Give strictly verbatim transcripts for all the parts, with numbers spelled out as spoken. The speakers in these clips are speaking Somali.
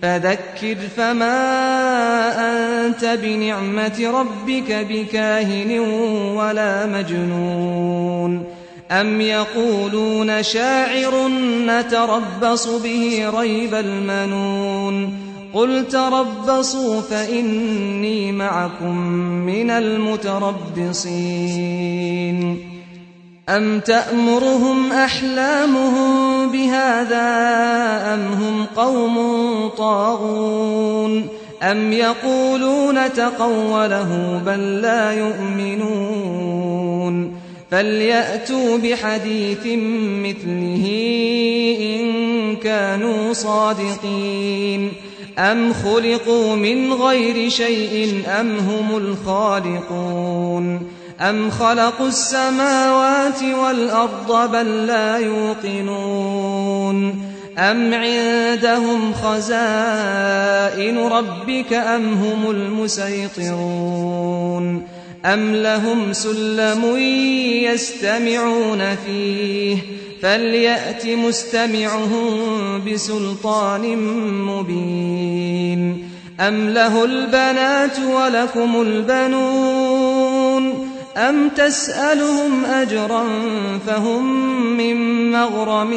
فذكر فما أنت بنعمة ربك بكاهن ولا مجنون أم يقولون شاعر نتربص به ريب المنون قل تربصوا فإني معكم من المتربصين أم تأمرهم أحلامهم بهذا أم هم قوم طاغون أم يقولون تقوله بل لا يؤمنون فليأتوا بحديث مثله إن كانوا صادقين أم خلقوا من غير شيء أم هم الخالقون أم خلقوا السماوات والأرض بل لا يوقنون أم عندهم خزائن ربك أم هم المسيطرون أم لهم سلم يستمعون فيه فليأت مستمعهم بسلطان مبين أم له البنات ولكم البنون أم تسألهم أجرا فهم من مغرم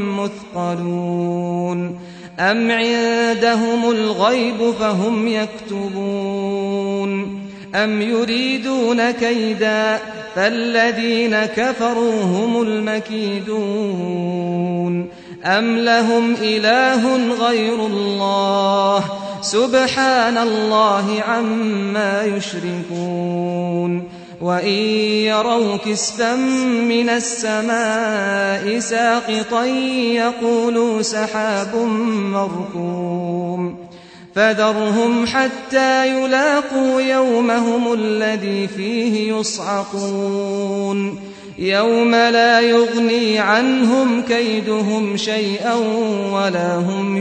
مثقلون أم عندهم الغيب فهم يكتبون أم يريدون كيدا فالذين كفروا هم المكيدون أم لهم إله غير الله سبحان الله عما يشركون وإن يروا كسفا من السماء ساقطا يقولوا سحاب مركوم فذرهم حتى يلاقوا يومهم الذي فيه يصعقون يوم لا يغني عنهم كيدهم شيئا ولا هم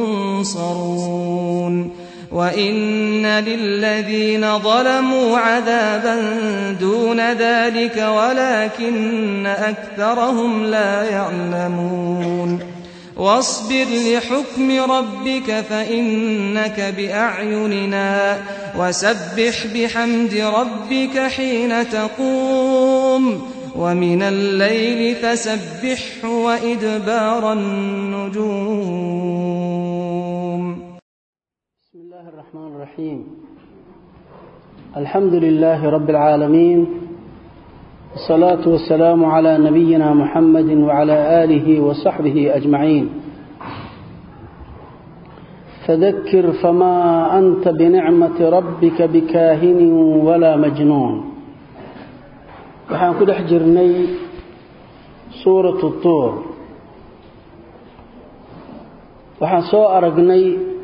ينصرون وإن للذين ظلموا عذابا دون ذلك ولكن أكثرهم لا يعلمون واصبر لحكم ربك فإنك بأعيننا وسبح بحمد ربك حين تقوم ومن الليل فسبحه وإدبار النجوم. بسم الله الرحمن الرحيم. الحمد لله رب العالمين، الصلاة والسلام على نبينا محمد وعلى آله وصحبه أجمعين. فذكر فما أنت بنعمة ربك بكاهن ولا مجنون. waxaan ku dhex jirnay suuratu tuur. waxaan soo aragnay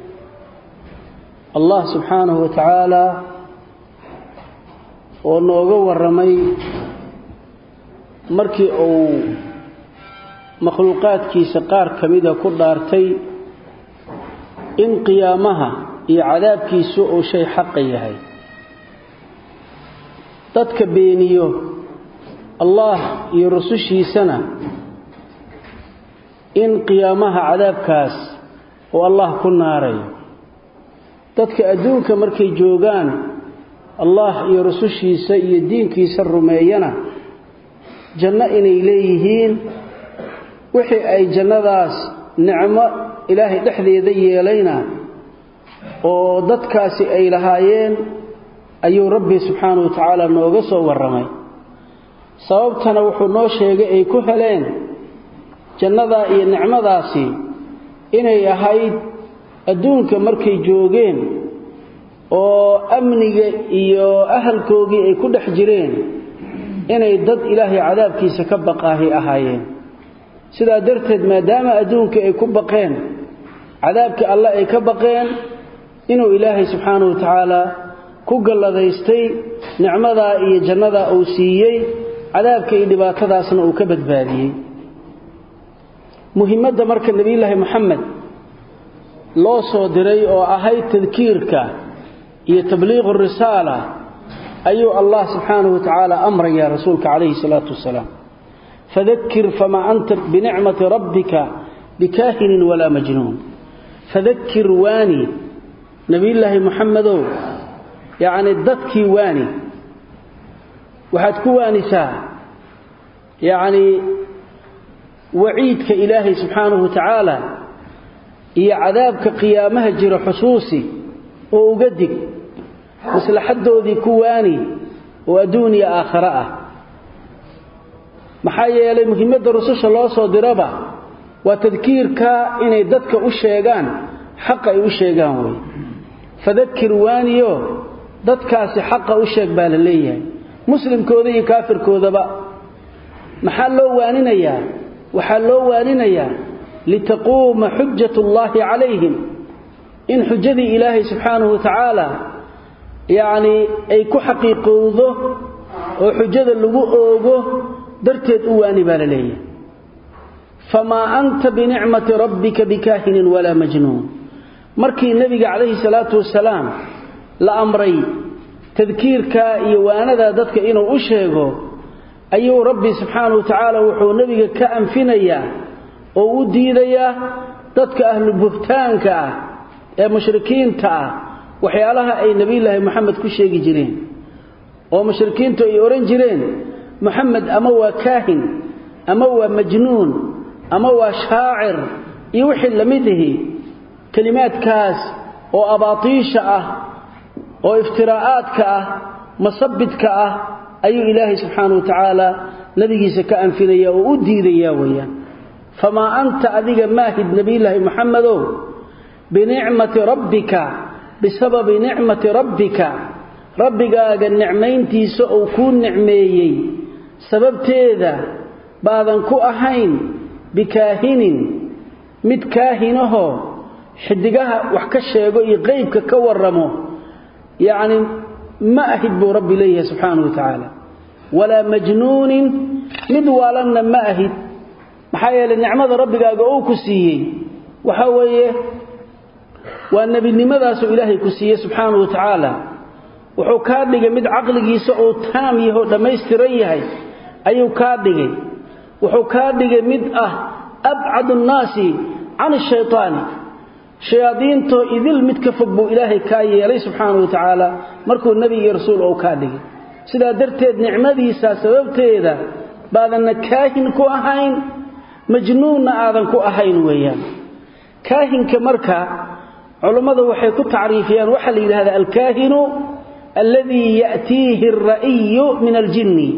Allah subxaanahu wa ta'ala oo nooga waramay markii uu makhluuqaadkiisa qaar kamida ku dhaartay in qiyaamaha iyo cadaabkiisu uu shay xaq yahay. dadka beeniyo Allah iyo rasuushiisana in qiyaamaha cadaabkaas oo Allah ku naaray. dadka adduunka markay joogaan Allah iyo rasuushiisa iyo diinkiisa rumeeyana janno inay leeyihiin wixii ay jannadaas nicmo Ilaahay dhexdeeda yeelayna oo dadkaasi ay lahaayeen ayuu Rabbi subxaanahu wa ta'ala nooga soo waramay. sababtana wuxuu noo sheegay ay ku heleen jannada iyo nicmadaasi inay ahayd adduunka markay joogeen oo amniga iyo ahalkoogii ay ku dhex jireen inay dad Ilaahay cadaabkiisa ka baqaahi ahaayeen. sidaa darteed maadaama adduunka ay ku baqeen cadaabka Allah ay ka baqeen inuu Ilaahay subxaanahu wa ta'ala ku galladaystay nicmada iyo jannada uu siiyay cadaabka iyo dhibaatadaasna uu ka badbaadiyay. muhiimadda marka nabiyullaahi Muhammad loo soo diray oo ahayd tadkiirka iyo tabliiq risaala ayuu Allah subxaanahu wa ta'ala amraya rasuulka calayhi salaatu wasalaam. fadhakkir fama anta binicmati rabbika bikaahin wala majnuun. fadhakkir waani nabiyullaahi muxamedow yacni dadkii waani waxaad ku waanisaa yacni waciidka ilaahay subxaanahu wa tacaala iyo cadaabka qiyaamaha jira xusuusi oo uga dig maslaxadoodii ku waani oo adduun iyo aakhiro ah maxaa yeelay muhiimadda rususha loo soo diraba waa tadkiirka inay dadka u sheegaan xaqa ay u sheegaan way fadhakkir waaniyo dadkaasi xaqa u sheeg baa la leeyahay muslimkooda iyo kaafirkoodaba maxaa loo waaninayaa waxaa loo waaninayaa litaquuma xujjatullaahi calayhim in xujjadii ilaahay subxaanahu wa tacaala yacni ay ku xaqiiqowdo oo xujjada lagu oogo darteed u waani baa la leeyahay famaa anta binicmati rabbika bikaahinin walaa majnuun markii nebiga calayhi salaatu wasalaam la amray tadkiirka iyo waanada dadka inuu u sheego ayuu rabbi subxaanahu wa tacaala wuxuu nebiga ka anfinayaa oo u diidayaa dadka ahlu buhtaanka ah ee mushrikiinta ah waxyaalaha ay nabiyullaahi moxamed ku sheegi jireen oo mushrikiintu ay oran jireen moxamed ama waa kaahin ama waa majnuun ama waa shaacir iyo wixii la mid ihi kalimaadkaas oo abaatiisha ah oo iftiraa'aadka ah masabidka ah ayuu ilaahay subxaanahu wa tacaala nabigiisa ka anfinaya oo u diidaya weeyaan famaa anta adiga maahid nabiyullaahi moxamedow binicmati rabbika bisababi nicmati rabbika rabbigaaga nicmayntiisa uu kuu nicmeeyey sababteeda baadan ku ahayn bikaahinin mid kaahinahoo xidigaha wax ka sheego iyo qeybka ka waramo yacni ma ahid buu rabbi leeyahay subxaanahu wa tacaala walaa majnuunin mid waalanna ma ahid maxaa yeelay nicmada rabbigaaga uu ku siiyey waxaa weeye waa nebinimadaasuu ilaahay ku siiyey subxaanahu wa tacaala wuxuu kaa dhigay mid caqligiisa uu taam yaho dhammaystiran yahay ayuu kaa dhigay wuxuu kaa dhigay mid ah abcadu nnaasi can ashaytaani shayaadiintoo idil mid ka fog buu ilaahay kaa yeelay subxaanahu wa tacaala markuu nebi iyo rasuul ou kaa dhigay sidaa darteed nicmadiisa sababteeda baadanna kaahin ku ahayn majnuunna aadan ku ahayn weeyaan kaahinka marka culummadu waxay ku tacriifiyaan waxaa la yidhahdaa alkaahinu alladii ya'tiihi alra'iyu min aljinni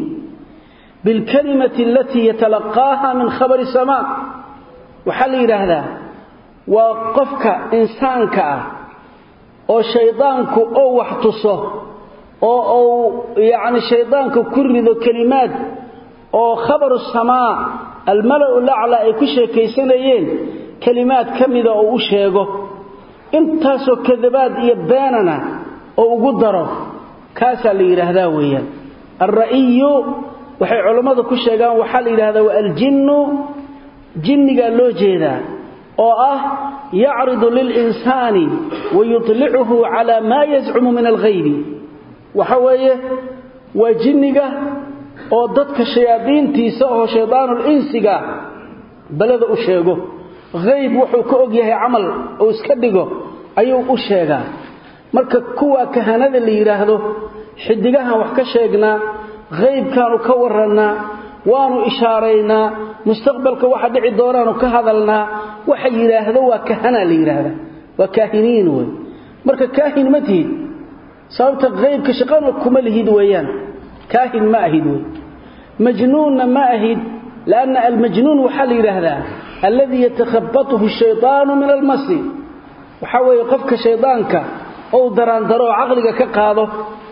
bilkalimati alatii yatalaqaaha min khabari samaa waxaa la yidhaahdaa waa qofka insaanka ah oo shaydaanku oo wax tuso oo uu yacni shaydaanku ku rido kelimaad oo khabaru samaa almala'u laclaa ay ku sheekaysanayeen kelimaad ka mida oo u sheego intaasoo kadabaad iyo beenana oo ugu daro kaasaa la yidhaahdaa weeyaan alra'iyu waxay culammadu ku sheegaan waxaa la yidhahdaa waa aljinnu jinnigaa loo jeedaa oo ah yacridu lilinsaani wayutlicuhu calaa maa yazcumu min alghaybi waxa weeye waa jinniga oo dadka shayaadiintiisa oo shaydaanul insiga balada u sheego hayb wuxuu ka og yahay camal oo iska dhigo ayuu u sheegaa marka kuwa kahanada la yiraahdo xidigahan wax ka sheegnaa haybkaanu ka warranaa waanu ishaareynaa mustaqbalka waxa dhici doonaanu ka hadalnaa waxa yiraahdo waa kahana la yiraahdo waa kaahiniin way marka kaahin ma tihid sababta haybka shaqana kuma lihid weeyaan kaahin ma ahid way majnuun ma ahid لأن المجنون وحال يرهذا الذي يتخبطه الشيطان من المس وحاول يقفك شيطانك أو دران درو عقلك كقاضه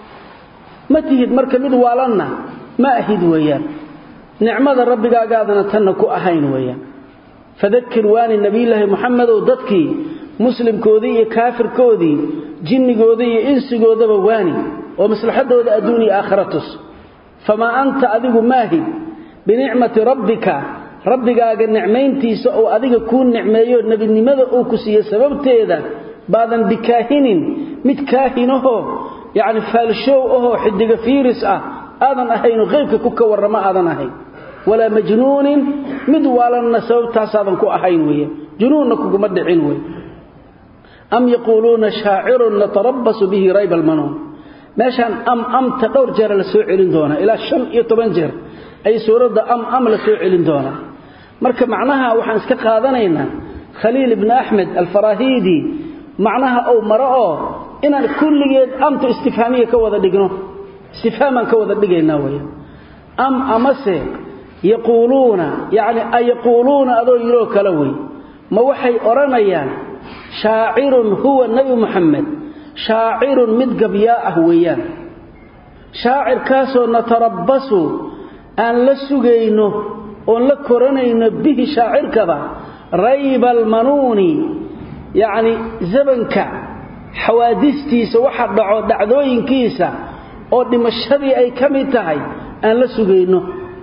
ما تهد مركب والنا ما أهد ويان نعمة ربك قادنا تنكو أهين ويان فذكر وان النبي الله محمد وددكي مسلم كودي كافر كودي جن كودي إنس كودي بواني ومسلحة أدوني آخرتس فما أنت أذيب ماهد بنعمة ربك ربك نعمينتي سو أذيك كون نعميو النبي لماذا أوكسي سببتيدا بعدن بكاهن متكاهنه يعني فالشوءه حدق فيرس أه آذن أهين غيرك كوكا ورما آذن أهين ولا مجنون مدوالا سبب تاسادن كو أهين ويه جنونك مدعين ويه am yaquluna sha'irun natarabbasu bihi rayb al-manun meeshan am am tadawr jeer la soo celin doona ila shan iyo toban jeer ay suurada am am la soo celin doona marka macnaha waxaan iska qaadanaynaa Khalil ibn Ahmed al-Farahidi macnaha oo maroo inaan kulligeed amta istifhaamiye ka wada dhigno istifhaaman ka wada dhigaynaa way am amase yaquluna yaani ay yaquluna adoo yiro kala way ma waxay oranayaan shaa'irun huwa nabi Muhammad shaa'irun mid gabya ah weeyaan shaa'ir kaasoo natarabbasu aan la sugayno oo la koranayno bihi shaa'irkada raybal manuni yaani zabanka xawaadistiisa waxa dhaco dhacdooyinkiisa oo dhimashadii ay kamid tahay aan la sugayno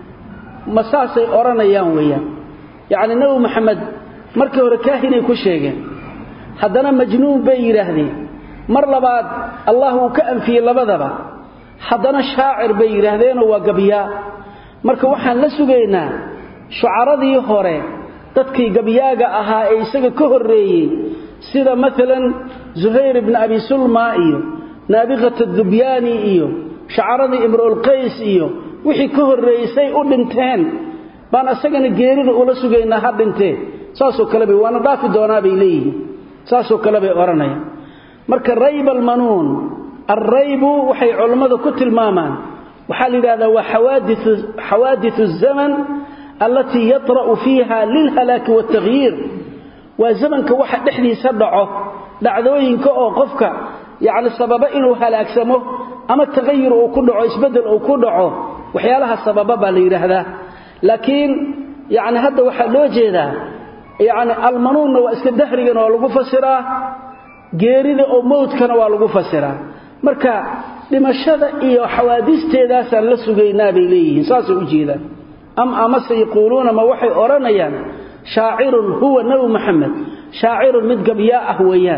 masaasay oranayaan weeyaan yaani nabi Muhammad markii hore kaahinay ku sheegeen haddana majnuun bay yiraahdeen mar labaad Allah uu ka anfiyay labadaba haddana shaa'ir bay yiraahdeen waa gabiya marka waxaan la sugaynaa shucaradii hore dadkii gabiyaaga ahaa ee isaga ka horeeyay sida midalan Zuhayr ibn Abi Sulma iyo Nabiqat ad-Dubyani iyo shucaradii Imrul Qays iyo wixii ka horeeysay u dhinteen baan asagana geerida ula sugaynaa ha dhintee saasoo kale bay waana dhaafi doonaa bay leeyihiin saasoo kale bay oranayaan marka rayb al-manun ar-rayb waxay culimadu ku tilmaamaan waxa la yiraahdaa waa hawaadith hawaadith az-zaman allati yatra'u fiha lil halak wa at-taghyir wa zamanka waxa dhixdiisa dhaco dhacdooyinka oo qofka yaani sababa inuu halaagsamo ama taghyir uu ku dhaco isbedel uu ku dhaco waxyaalaha sababa baa la yiraahdaa laakiin yaani hadda waxa loo jeedaa yaani al-manun waa iska dahrigan oo lagu fasiraa geerida oo mawdkana waa lagu fasiraa marka dhimashada iyo xawaadisteedaas aan la sugaynaa bay leeyihiin saas u jeedaan am ama sayquluna ma waxay oranayaan shaa'irun huwa nabi Muhammad shaa'irun mid gabiya ah weeyaan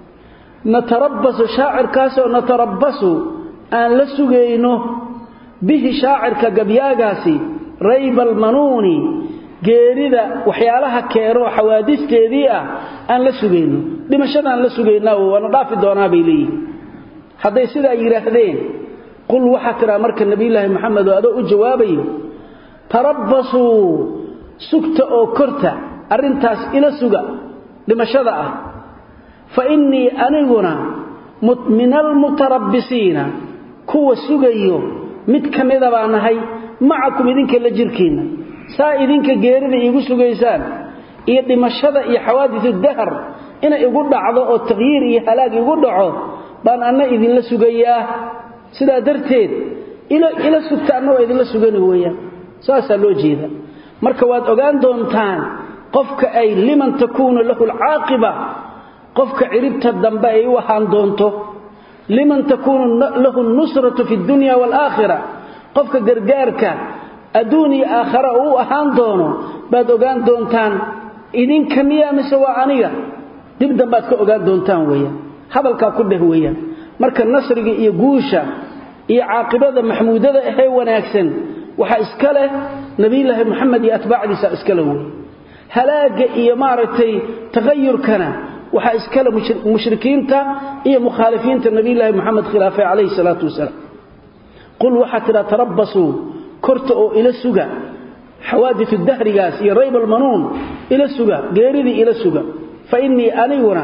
natarabbasu shaa'ir kaasoo natarabbasu aan la sugayno bihi shaa'irka gabiyaagaasi rayb al-manuni geerida waxyaalaha keero xawaadisteedii ah aan la sugayno dhimashada aan la sugaynaa waana dhaafi doonaa bay leeyihiin haday sida yiraahdeen qul waxa tira marka nabiyilaahi Muhammad oo u jawaabayo tarabbasu sugta oo korta arintaas ila suga dhimashada ah fa inni aniguna minal mutarabbisiina kuwa sugayo mid kamida baan ahay maakum idinka la jirkiina saa idinka geerida igu sugaysaan iyo dhimashada iyo xawaadithu dahr ina igu dhacdo oo tagyiir iyo halaag igu dhaco baan anna idin la sugayaa sida darteed ila ila sugtaano idin la sugani weeyaan saasa loo jeeda marka waad ogaan doontaan qofka ay liman takunu lahu al-aaqiba qofka ciribta dambe ay waxaan doonto liman takunu lahu an-nusratu fi ad-dunya wal-aakhirah qofka gargaarka adduuni aakhira uu ahaan doono baad ogaan doontaan idin kamiya mise waa aniga dib dambaad ka ogaan doontaan weeyaan hadalka ku dheh weeyaan marka nasriga iyo guusha iyo caaqibada mahmuudada ee wanaagsan waxa iska leh nabiyilaahi Muhammad iyo atbaacdiisa iska leh halaaga iyo maartay tagayurkana waxa iska leh mushrikiinta iyo mukhalifiinta nabiyilaahi Muhammad khilaafa alayhi salatu wasalaam qul waxa tira tarabbasu korta oo ila suga حوادث الدهر جاس يريب المنون إلى السجا جاردي إلى السجا فإني أنيونا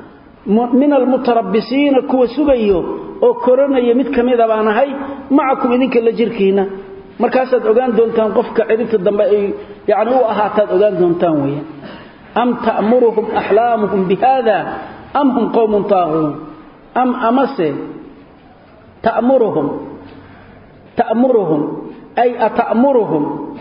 من المتربصين كو سجيو أو كورونا يمد كميدا بانا هاي معكم إذنك اللي جركينا مركاسة أوغان دونتان قفك عرفت الدنباء يعني هو أهاتات أوغان دونتان ويا أم تأمرهم أحلامهم بهذا أم هم قوم طاغون أم أمسي تأمرهم تأمرهم أي أتأمرهم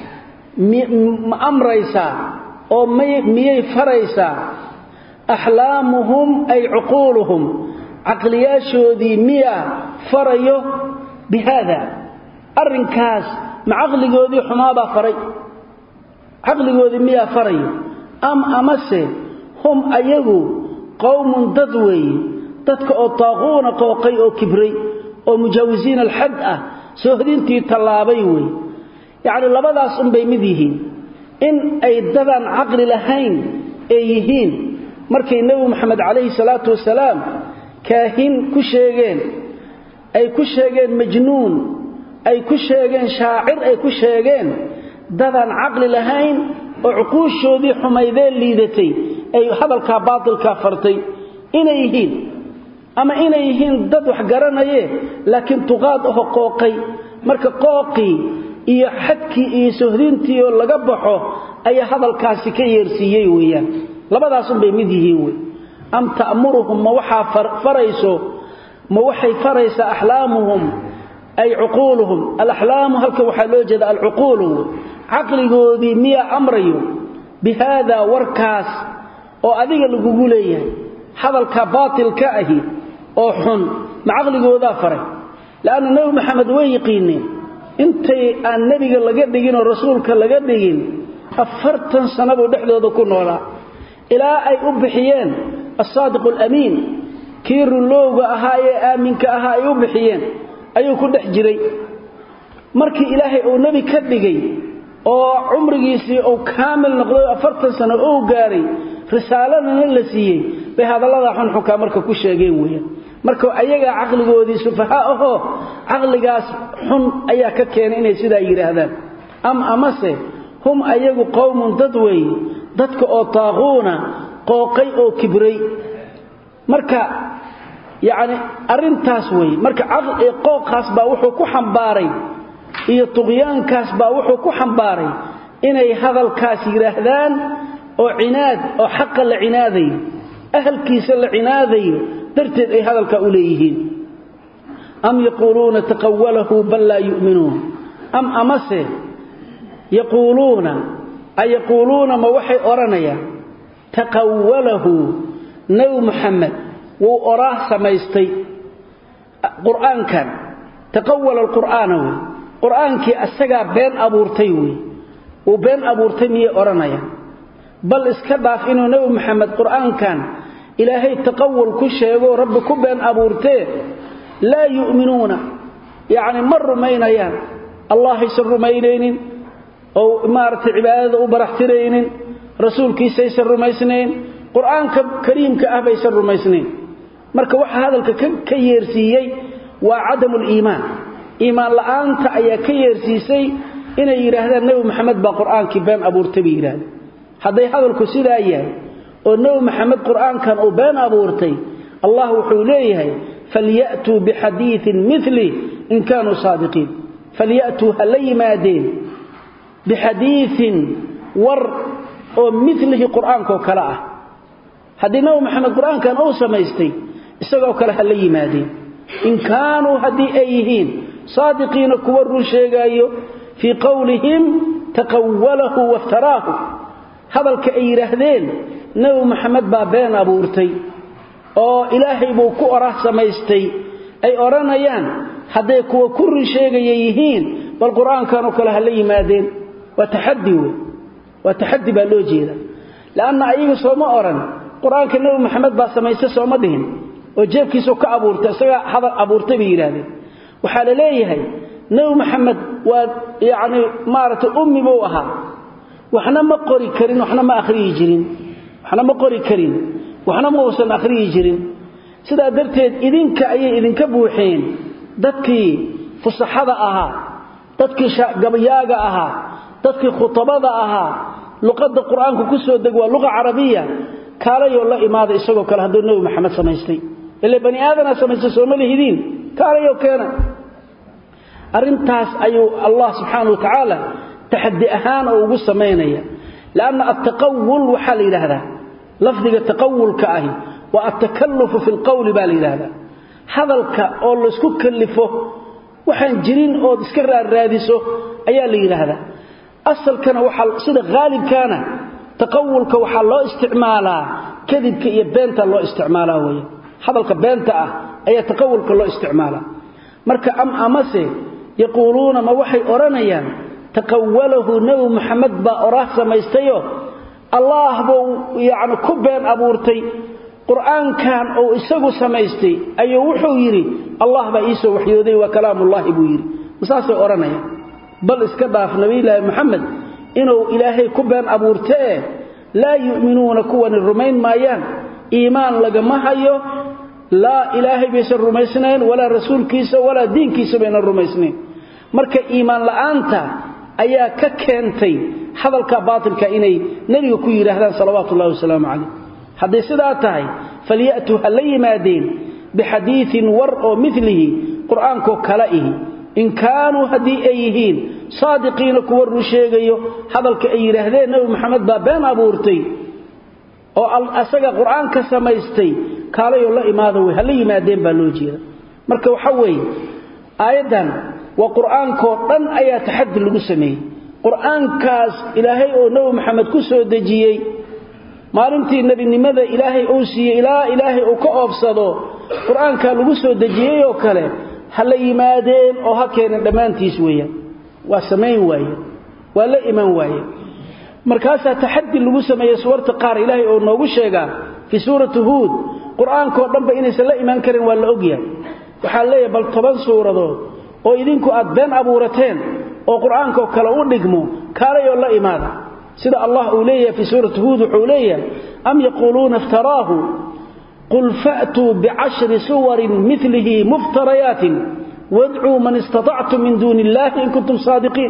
أمريسا أو ميي فريسا أحلامهم أي عقولهم عقلياشو ذي ميا فريو بهذا الرنكاس مع عقليو ذي حمابا فري عقليو ذي ميا فريو أم أمسي هم أيهو قوم ددوي تدك أو طاغون قوقي أو كبري أو مجاوزين الحد سهدين تي طلابيوي يعني لبداس ان بي مديهين ان اي ددان عقل لهين ايهين markay nabi maxamed calayhi salaatu wasalaam kaahin ku sheegeen ay ku sheegeen majnuun ay ku sheegeen shaacir ay ku sheegeen dadan aqli lahayn oo uquushoodii xumaydeen liidatay ay hadalka baatilka fartay inay yihiin ama inay yihiin dad wax garanayee laakiin tuqaad oo qooqay marka qooqi iyo xadkii iyo sohdintii oo laga baxo ay hadalkaasi ka yeersiiyay weeyaan labadaas bay mid yihiin way am ta'muruhum ma waxa farayso ma waxay faraysa ahlaamuhum ay uquluhum al-ahlam halka waxa loo jeeda al-uqulu aqligoodii miya amrayo bihada warkaas oo adiga lagu leeyahay hadalka baatilka ahi oo xun ma aqligooda faray laana nabi maxamed way yaqiineen intay aan nabiga laga dhigin oo rasuulka laga dhigin afartan sanado dhexdooda ku noolaa ilaa ay u bixiyeen as-sadiq al-amin kiiru looga ahaa ee aaminka ahaa ay u bixiyeen ayuu ku dhex jiray markii ilaahay uu nabi ka dhigay oo umrigiisii uu kaamil noqday afartan sano oo gaaray risaaladana la siiyay bay hadallada xun xun ka marka ku sheegeen weeyaan marka ayaga aqligoodii sufaha ah aqligaas xun ayaa ka keenay inay sida yiraahdaan am amase hum ayagu qowmun dadway dadka oo taaquuna qooqay oo kibray marka yaani arintaas way marka aqli qooqaas baa wuxuu ku xambaaray iyo tuqyaankaas baa wuxuu ku xambaaray inay hadalkaas yiraahdaan oo cinaad oo xaq la cinaaday ahlkiisa la cinaaday darteed ay hadalka u leeyihiin am yaquluna taqawwalahu bal la yu'minun am amase yaquluna ay yaquluna ma waxay oranayaan taqawwalahu nabi muhammad wuu oraah samaystay quraankan taqawwala alqur'ana quraanki asaga been abuurtay way oo been abuurtay miyay oranayaan bal iska dhaaf inuu nabi maxamed quraankan ilaahay taqawwul ku sheego rabbi ku been abuurtay la yu'minuna yaani marrumaynayaan allah isrumaynaynin oo imaarta cibaadada u baraxtiraynin rasuulkiisa isrumaysnayn quraanka kariimka ah bay isrumaysnayn marka waxa hadalka ka yeersiiyay waa cadamul iimaan iimaan la'aanta ayaa ka yeersiisay inay yiraahdaan nabi maxamed baa quraanki been abuurtay bay yiraahdaan haday hadalku sidaa yahay oo nabi maxamed quraankan oo been abuurtay allah wuxuu leeyahay falyatu bihadithin mithli in kanu sadiqin falyatu halaymadin bihadithin war oo mithlihi quraanka kala ah hadii nabi maxamed quraankan oo samaystay isagoo kala halaymadin in kanu hadii ayhin صادقين كور شيغايو في قولهم تقوله وافتراه هذا الكيرهدين نبي محمد بابين ابورتي او الهي بو ku oraah samaystay ay oranayaan haday kuwa kur sheegayihiin bal quraankan oo kala hal yimaadeen wa tahaddi wa tahaddi ba loo jeeda laana ayagu soo ma oran quraanka nabi maxamed ba samaystay soo ma dhihin oo jeebkiisa ka abuurtay isaga hadal abuurtay bi yiraahdeen waxa la leeyahay nabi maxamed waa yaani maarta ummi buu ahaa waxna ma qori karin waxna ma akhriyi jirin waxna ma qori karin waxna ma uusan akhriyi jirin sida darteed idinka ay idinka buuxeen dadkii fusaxada ahaa dadkii gabayaaga ahaa dadkii khutabada ahaa luqada quraanka ku soo deg waa luqa carabiya kaalayo la imaado isagoo kala hadoo nabi maxamed samaystay ilaa bani aadana samaystay Soomaaliyiin kaalayo keena arintaas ayuu allah subhanahu wa ta'ala tahaddi ahaan oo ugu sameeynaya laana at-taqawwul waxa la yiraahdaa lafdiga taqawwulka ahi wa at-takalluf fi al-qawl baa la yiraahdaa hadalka oo la isku kalifo waxaan jirin oo iska raadiso ayaa la yiraahdaa asalkana waxa sida gaalibkana taqawwulka waxa loo isticmaalaa kadibka iyo beenta loo isticmaalaa way hadalka beenta ah ayaa taqawwulka loo isticmaalaa marka am amase yaquluna ma waxay oranayaan taqawwalahu nabi maxamed ba oraah samaystayo allah buu yaani ku been abuurtay quraankan oo isagu samaystay ayuu wuxuu yiri allah ba iisoo waxyooday wa kalaamullaahi buu yiri masaasay oranayaan bal iska dhaaf nabi ilaahay maxamed inuu ilaahay ku been abuurtay laa yu'minuuna kuwan rumayn maayaan iimaan lagama hayo laa ilaahay baysan rumaysnayn walaa rasuulkiisa walaa diinkiisa bayna rumaysnayn marka iimaan la'aanta ayaa ka keentay hadalka baatilka inay nabiga ku yiraahdaan salawaatullaahi wasalaamu calayh haday sidaa tahay faliyatu halimaadin bihadithin war oo mithlihi quraanko kala ihi in kaanu hadii ayhiin saadiqiina kuwa ru sheegayo hadalka ay yiraahdeen nabi maxamed baa been abuurtay oo asaga quraanka samaystay kaalayo la imaado way halimaadeen baa loo jeeda marka waxa weey aayadan wa quraanko dhan ayaa taxaddi lagu sameeyay quraankaas ilaahay oo nabi maxamed ku soo dajiyay maalintii nabinimada ilaahay uu siiyay ilaa ilaahay uu ka oofsado quraanka lagu soo dajiyay oo kale hal yimaadeen oo ha keenan dhamaantiis weeyaan waa sameey waaye waa la iman waaye markaas taxaddi lagu sameeyay suurta qaar ilaahay oo noogu sheega fi suuratu hud quraanka oo dhanba inaysan la iman karin waa la ogyahay waxa leeyahay bal toban suuradood oo idinku aad been abuurateen oo quraanka kala u dhigmo kaarayo la imaada sida Allah uu leeyahay fi suuratu hud wuxuu leeyahay am yaquluna iftaraahu qul fa'tu bi'ashri suwarin mithlihi muftariyatin wad'u man istata'tum min dunillahi in kuntum sadiqin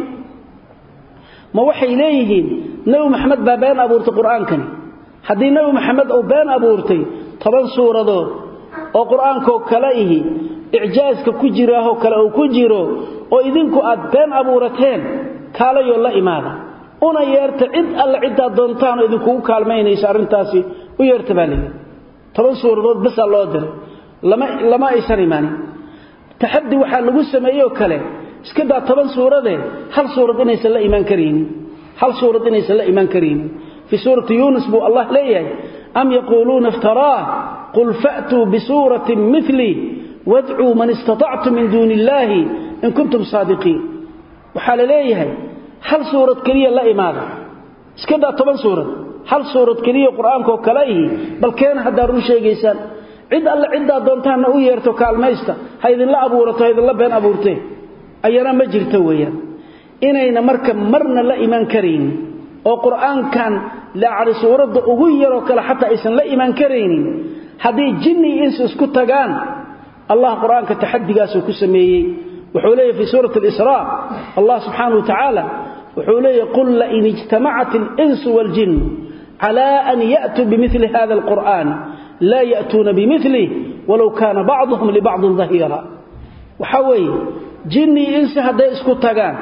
ma waxay leeyihiin nabi maxamed baa been abuurtay quraankan hadii nabi maxamed uu been abuurtay toban suuradood oo quraanka kala ihi i'jaaska ku jira oo kala uu ku jiro oo idinku aad been abuurateen kaalayo la imaada una yeerta cid alla cid doontaan idinku kaalmeynaysa arintaasi u yeerta baaliga toban suuradood bas loo diray lama lama aysan iimaan taxaddi waxa lagu sameeyo kale iska daa toban suurade hal suurad inaysan la iimaan karin hal suurad inaysan la iimaan karin fi suurati yunus bu Allah leeyahay am yaquluna iftaraa qul fa'tu bi suratin mithli wad'u man istata'tum min dunillahi in kuntum sadiqin waxa leeyahay hal suurad kaliya la iimaada iska daa toban suurad hal suurad kaliya quraanka oo kala ihi balkeen hada run sheegaysan cid alla cid doontaan u yeerto kaalmaysta haydin la abuurato haydin la been abuurtay ayana ma jirto weeyaan inayna marka marna la iiman karin oo quraankan la ari suurada ugu yaro kala hatta aysan la iiman karin hadii jinni insu isku tagaan Allah quraanka taxaddigaas ku sameeyay wuxuu leeyahay fi suurati al-isra Allah subhanahu wa ta'ala wuxuu leeyahay qul la in ijtama'at al-insu wal jinn ala an ya'tu bimithli hadha al-quran la ya'tuna bimithlihi walau kana ba'dhum li ba'd dhahira waxaway jinni insi haday isku tagaan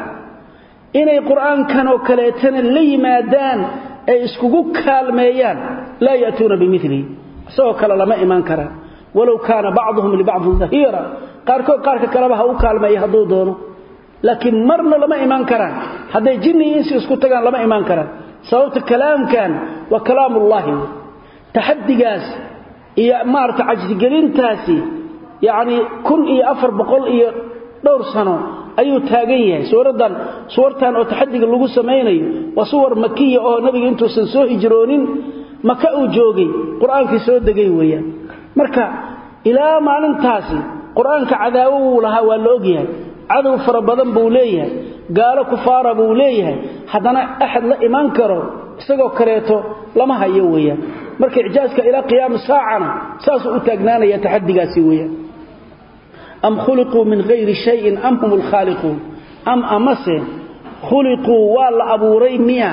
inay quraankan oo kaleetana la yimaadaan ay iskugu kaalmeeyaan la ya'tuna bimithlihi soo kala lama iman karaan walau kana ba'dhum li ba'd dhahira qaarkood qaarka kale ha u kaalmeeyay haduu doono laakiin marna lama iman karaan haday jinni insi isku tagaan lama iman karaan sababta kalaamkan wa kalaamullaahi taxaddigaas iyo maarta ajdi gelintaasi yaani kun iyo afar boqol iyo dhowr sano ayuu taagan yahay suuradan suurtan oo taxaddiga lagu sameeyay waa suwar makiya oo nabiga intuu san soo hijroonin maka uu joogay quraanka soo degay weeyaan marka ilaa maalintaasi quraanka cadaawo laha waa la ogyahay عدو فربدن بو ليهي قالوا كفار بو ليهي حدنا أحد لا إيمان كرو isagoo kaleeto lama hayo weeyaan marka ijaaska ila qiyaam saacana saas u taagnaan ya taxaddigaasi weeyaan am khuliqu min ghayri shay'in am humul khaliqun am amase khuliqu wala abuuray miya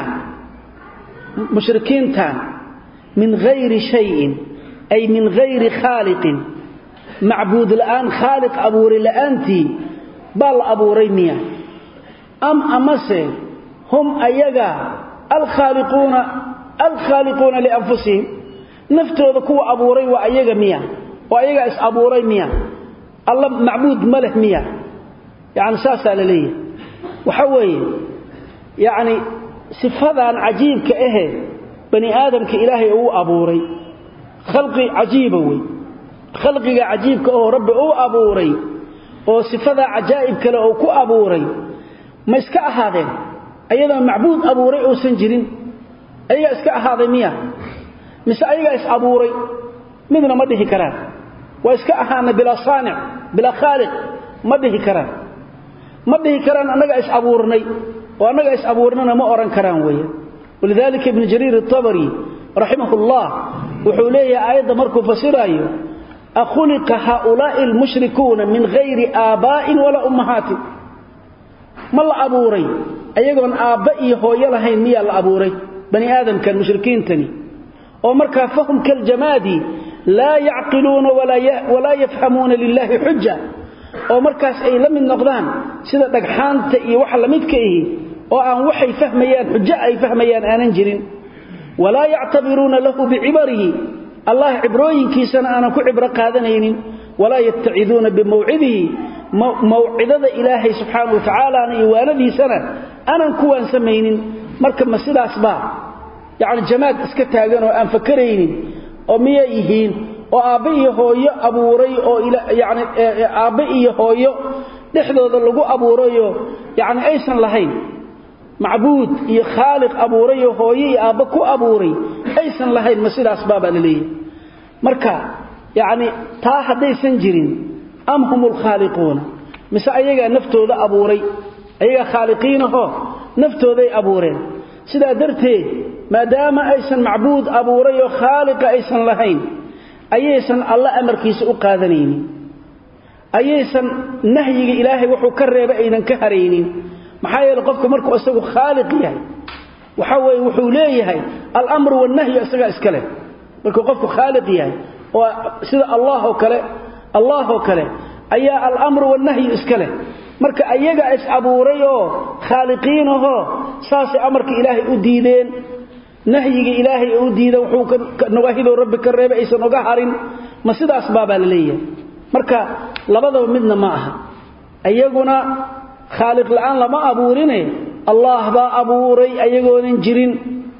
mushrikiinta min ghayri shay'in ay min ghayri khaliqin معبود الآن خالق أبوري لأنتي بل أبوري مياه أم أمسي هم أيغا الخالقون الخالقون لأنفسهم نفترض كوا أبوري وأيغا مياه وأيغا إس أبوري مياه الله معبود ملح مياه يعني ساسا لليه وحوي يعني صفة عجيب كإهي بني آدم كإلهي هو أبوري خلقي عجيبوي خلقي عجيب كأو رب أو أبوري أو صفة عجائب كلا أو كو أبوري ما إسكاء هذا أيضا معبود أبوري أو سنجرين أيها إسكاء هذا مياه مس أيها إس أبوري مدنا مده كران وإسكاء هذا بلا صانع بلا خالق مده كران مده كران أنك إس أبورني وأنك إس أبورنا ما أران كران ويا ولذلك ابن جرير الطبري رحمه الله وحوليه آيات مركو فسرايه أخلق هؤلاء المشركون من غير آباء ولا أمهات ما الأبوري أيقون آبائي هو يلهين ميا الأبوري بني آدم كان مشركين تني ومركا فهم كالجمادي لا يعقلون ولا ولا يفهمون لله حجة ومركاس أي لم النقدان سيدة دقحان تأي وحل مدكئه وأن وحي فهميان حجة أي فهميان آننجرين ولا يعتبرون له بعبره الله عبروين كيسان أنا كعبر قادنين ولا يتعذون بموعده موعدة إلهي سبحانه وتعالى أن إيواندي سنة أنا كوان سمين مركب مسيد أسباع يعني جماد اسكتاغان وأن فكرين وميائهين وآبئي هوي أبوري يعني آبئي هوي نحن ذلقوا أبوري يعني أيسا لهين معبود يخالق أبوري هوي أبكو أبوري أيسا لهين مسيد أسبابا لليه مركا يعني تاها دي سنجرين أم هم الخالقون مسا أيها نفتو ذا أبوري أيها خالقين هو نفتو ذا أبورين سيدا درتي ما دام أيسا معبود أبوري وخالق أيسا لهين أيسا الله أمر كيس أقاذنين أيسا نهي إلهي وحو كرب أيضا كهرين محايا لقفك مركو أساقو خالق يهي وحوي وحوليه الأمر والنهي أساقا إسكاله مركو قفك خالق يهي وسيدا الله وكله الله وكله أيا الأمر والنهي إسكاله مركا أيجا إس أبوريو خالقينه ساس أمرك إلهي أديدين نهي إلهي أديد وحوك نواهد ربك الرب إيسا نقهرين ما سيدا أسبابا لليه مركا لبضوا مدنا معها أيجونا خالق الآن لما أبورينه الله با أبوري أيجون جرين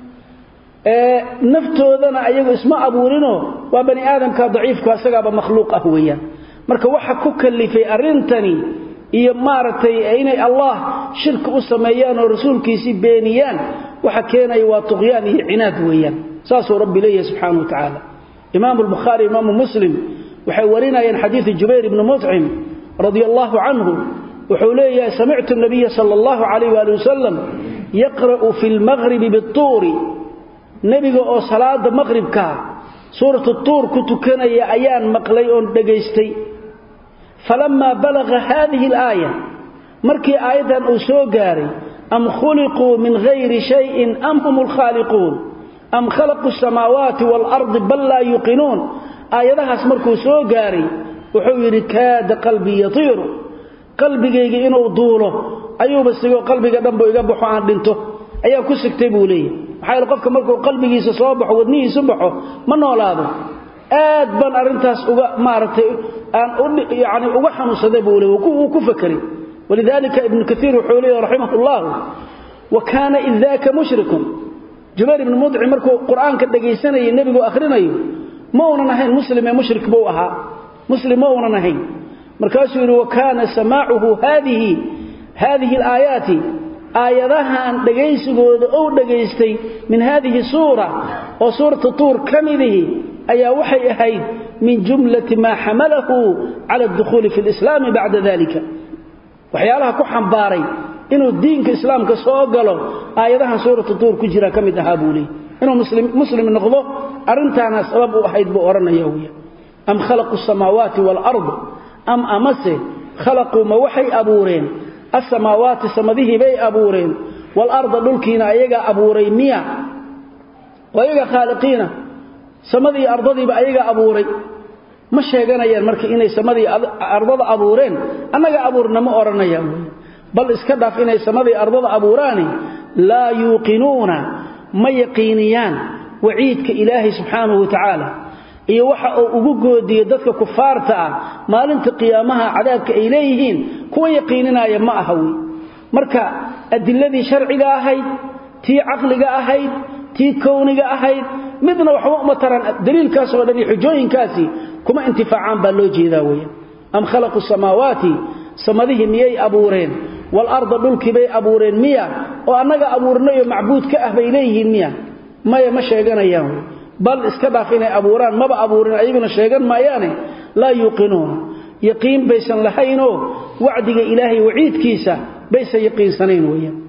اه نفتودنا أيجو اسم أبورينه وبني آدم كضعيف كاسقاب مخلوق أهويا مركا وحا كوكالي في أرنتني iyo maartay inay Allah shirk u sameeyaan oo rasuulkiisa beeniyaan waxa keenay waa tuqyaan iyo cinaad weeyaan saasoo rabbi leeyahay subhanahu wa ta'ala imaam al-bukhari imaam muslim waxay warinayaan hadith jubayr ibn mut'im radiyallahu anhu wuxuu leeyahay sami'tu an-nabiy sallallahu alayhi wa sallam yaqra'u fil maghrib bit-tur nabiga oo salaada maghribka suuratu at-tur ku tukanaya ayaan maqlay oo dhageystay فلما بلغ هذه الآية مركي آية أسوغاري أم خلقوا من غير شيء أم هم الخالقون أم خلقوا السماوات والأرض بل لا يقنون آية لها اسمركوا أسوغاري وحوير كاد قلبي يطير قلبي يجي إنه ضوله أيوب السيقو قلبي قدنبو يقبحوا عن بنته أيها كسكتبوا لي حيال قفك مركوا قلبي يسصابح ودنيه يسبحوا من هو هذا aad ban arintaas uga maartay aan yani uga xanuunsaday buu leeyahay ku fakari walidalika ibn kathir wuxuu rahimahullah wa kana idaka mushrikun jubayr ibn mud'im markuu quraanka dhageysanayay nabigu akhrinayo ma uunan ahayn muslim ee mushrik buu ahaa muslim ma uunan ahayn markaasuu yiri wa kana sama'uhu hadhihi hadhihi alayati aayadahan dhageysigooda oo dhageystay min hadhihi suura oo suuratu tur kamidihi أي وحي أهيد من جملة ما حمله على الدخول في الإسلام بعد ذلك وحيالها كحن باري إنه الدين كإسلام كسوغله آياتها سورة الطور كجرى كم دهابولي إنه مسلم مسلم النقضه أرنتانا سبب أحيد بأورنا يويا أم خلقوا السماوات والأرض أم أمسه خلقوا موحي أبورين السماوات سمذيه بي أبورين والأرض دلكينا أيقى أبورين مياه وأيقى خالقين samadii ardadii ba ayaga abuuray ma sheeganayaan markii inay samadii ardada abuureen anaga abuurna ma oranayaan bal iska dhaaf inay samadii ardada abuuraani la yuqinuna ma yaqiiniyaan waciidka ilaahi subhanahu wa ta'ala iyo waxa uu ugu goodiyo dadka kufaarta ah maalinta qiyaamaha cadaabka ay leeyihiin kuwa yaqiininaya ma ahawi marka adiladii sharciga ahayd tii aqliga ahayd tii kowniga ahayd midna waxba uma taran daliilkaas oo dhan xujooyinkaasi kuma intifaacaan baa loo jeedaa weey am khalaqu samawati samadihi miyay abuureen wal arda dhulki bay abuureen miya oo anaga abuurnayo macbuud ka ah bay leeyihiin miya maya ma sheeganayaan bal iska dhaaf inay abuuraan maba abuurin ayaguna sheegan maayaane la yuqinuun yaqiin baysan lahayno wacdiga ilaahi waciidkiisa baysan yaqiinsanayn weey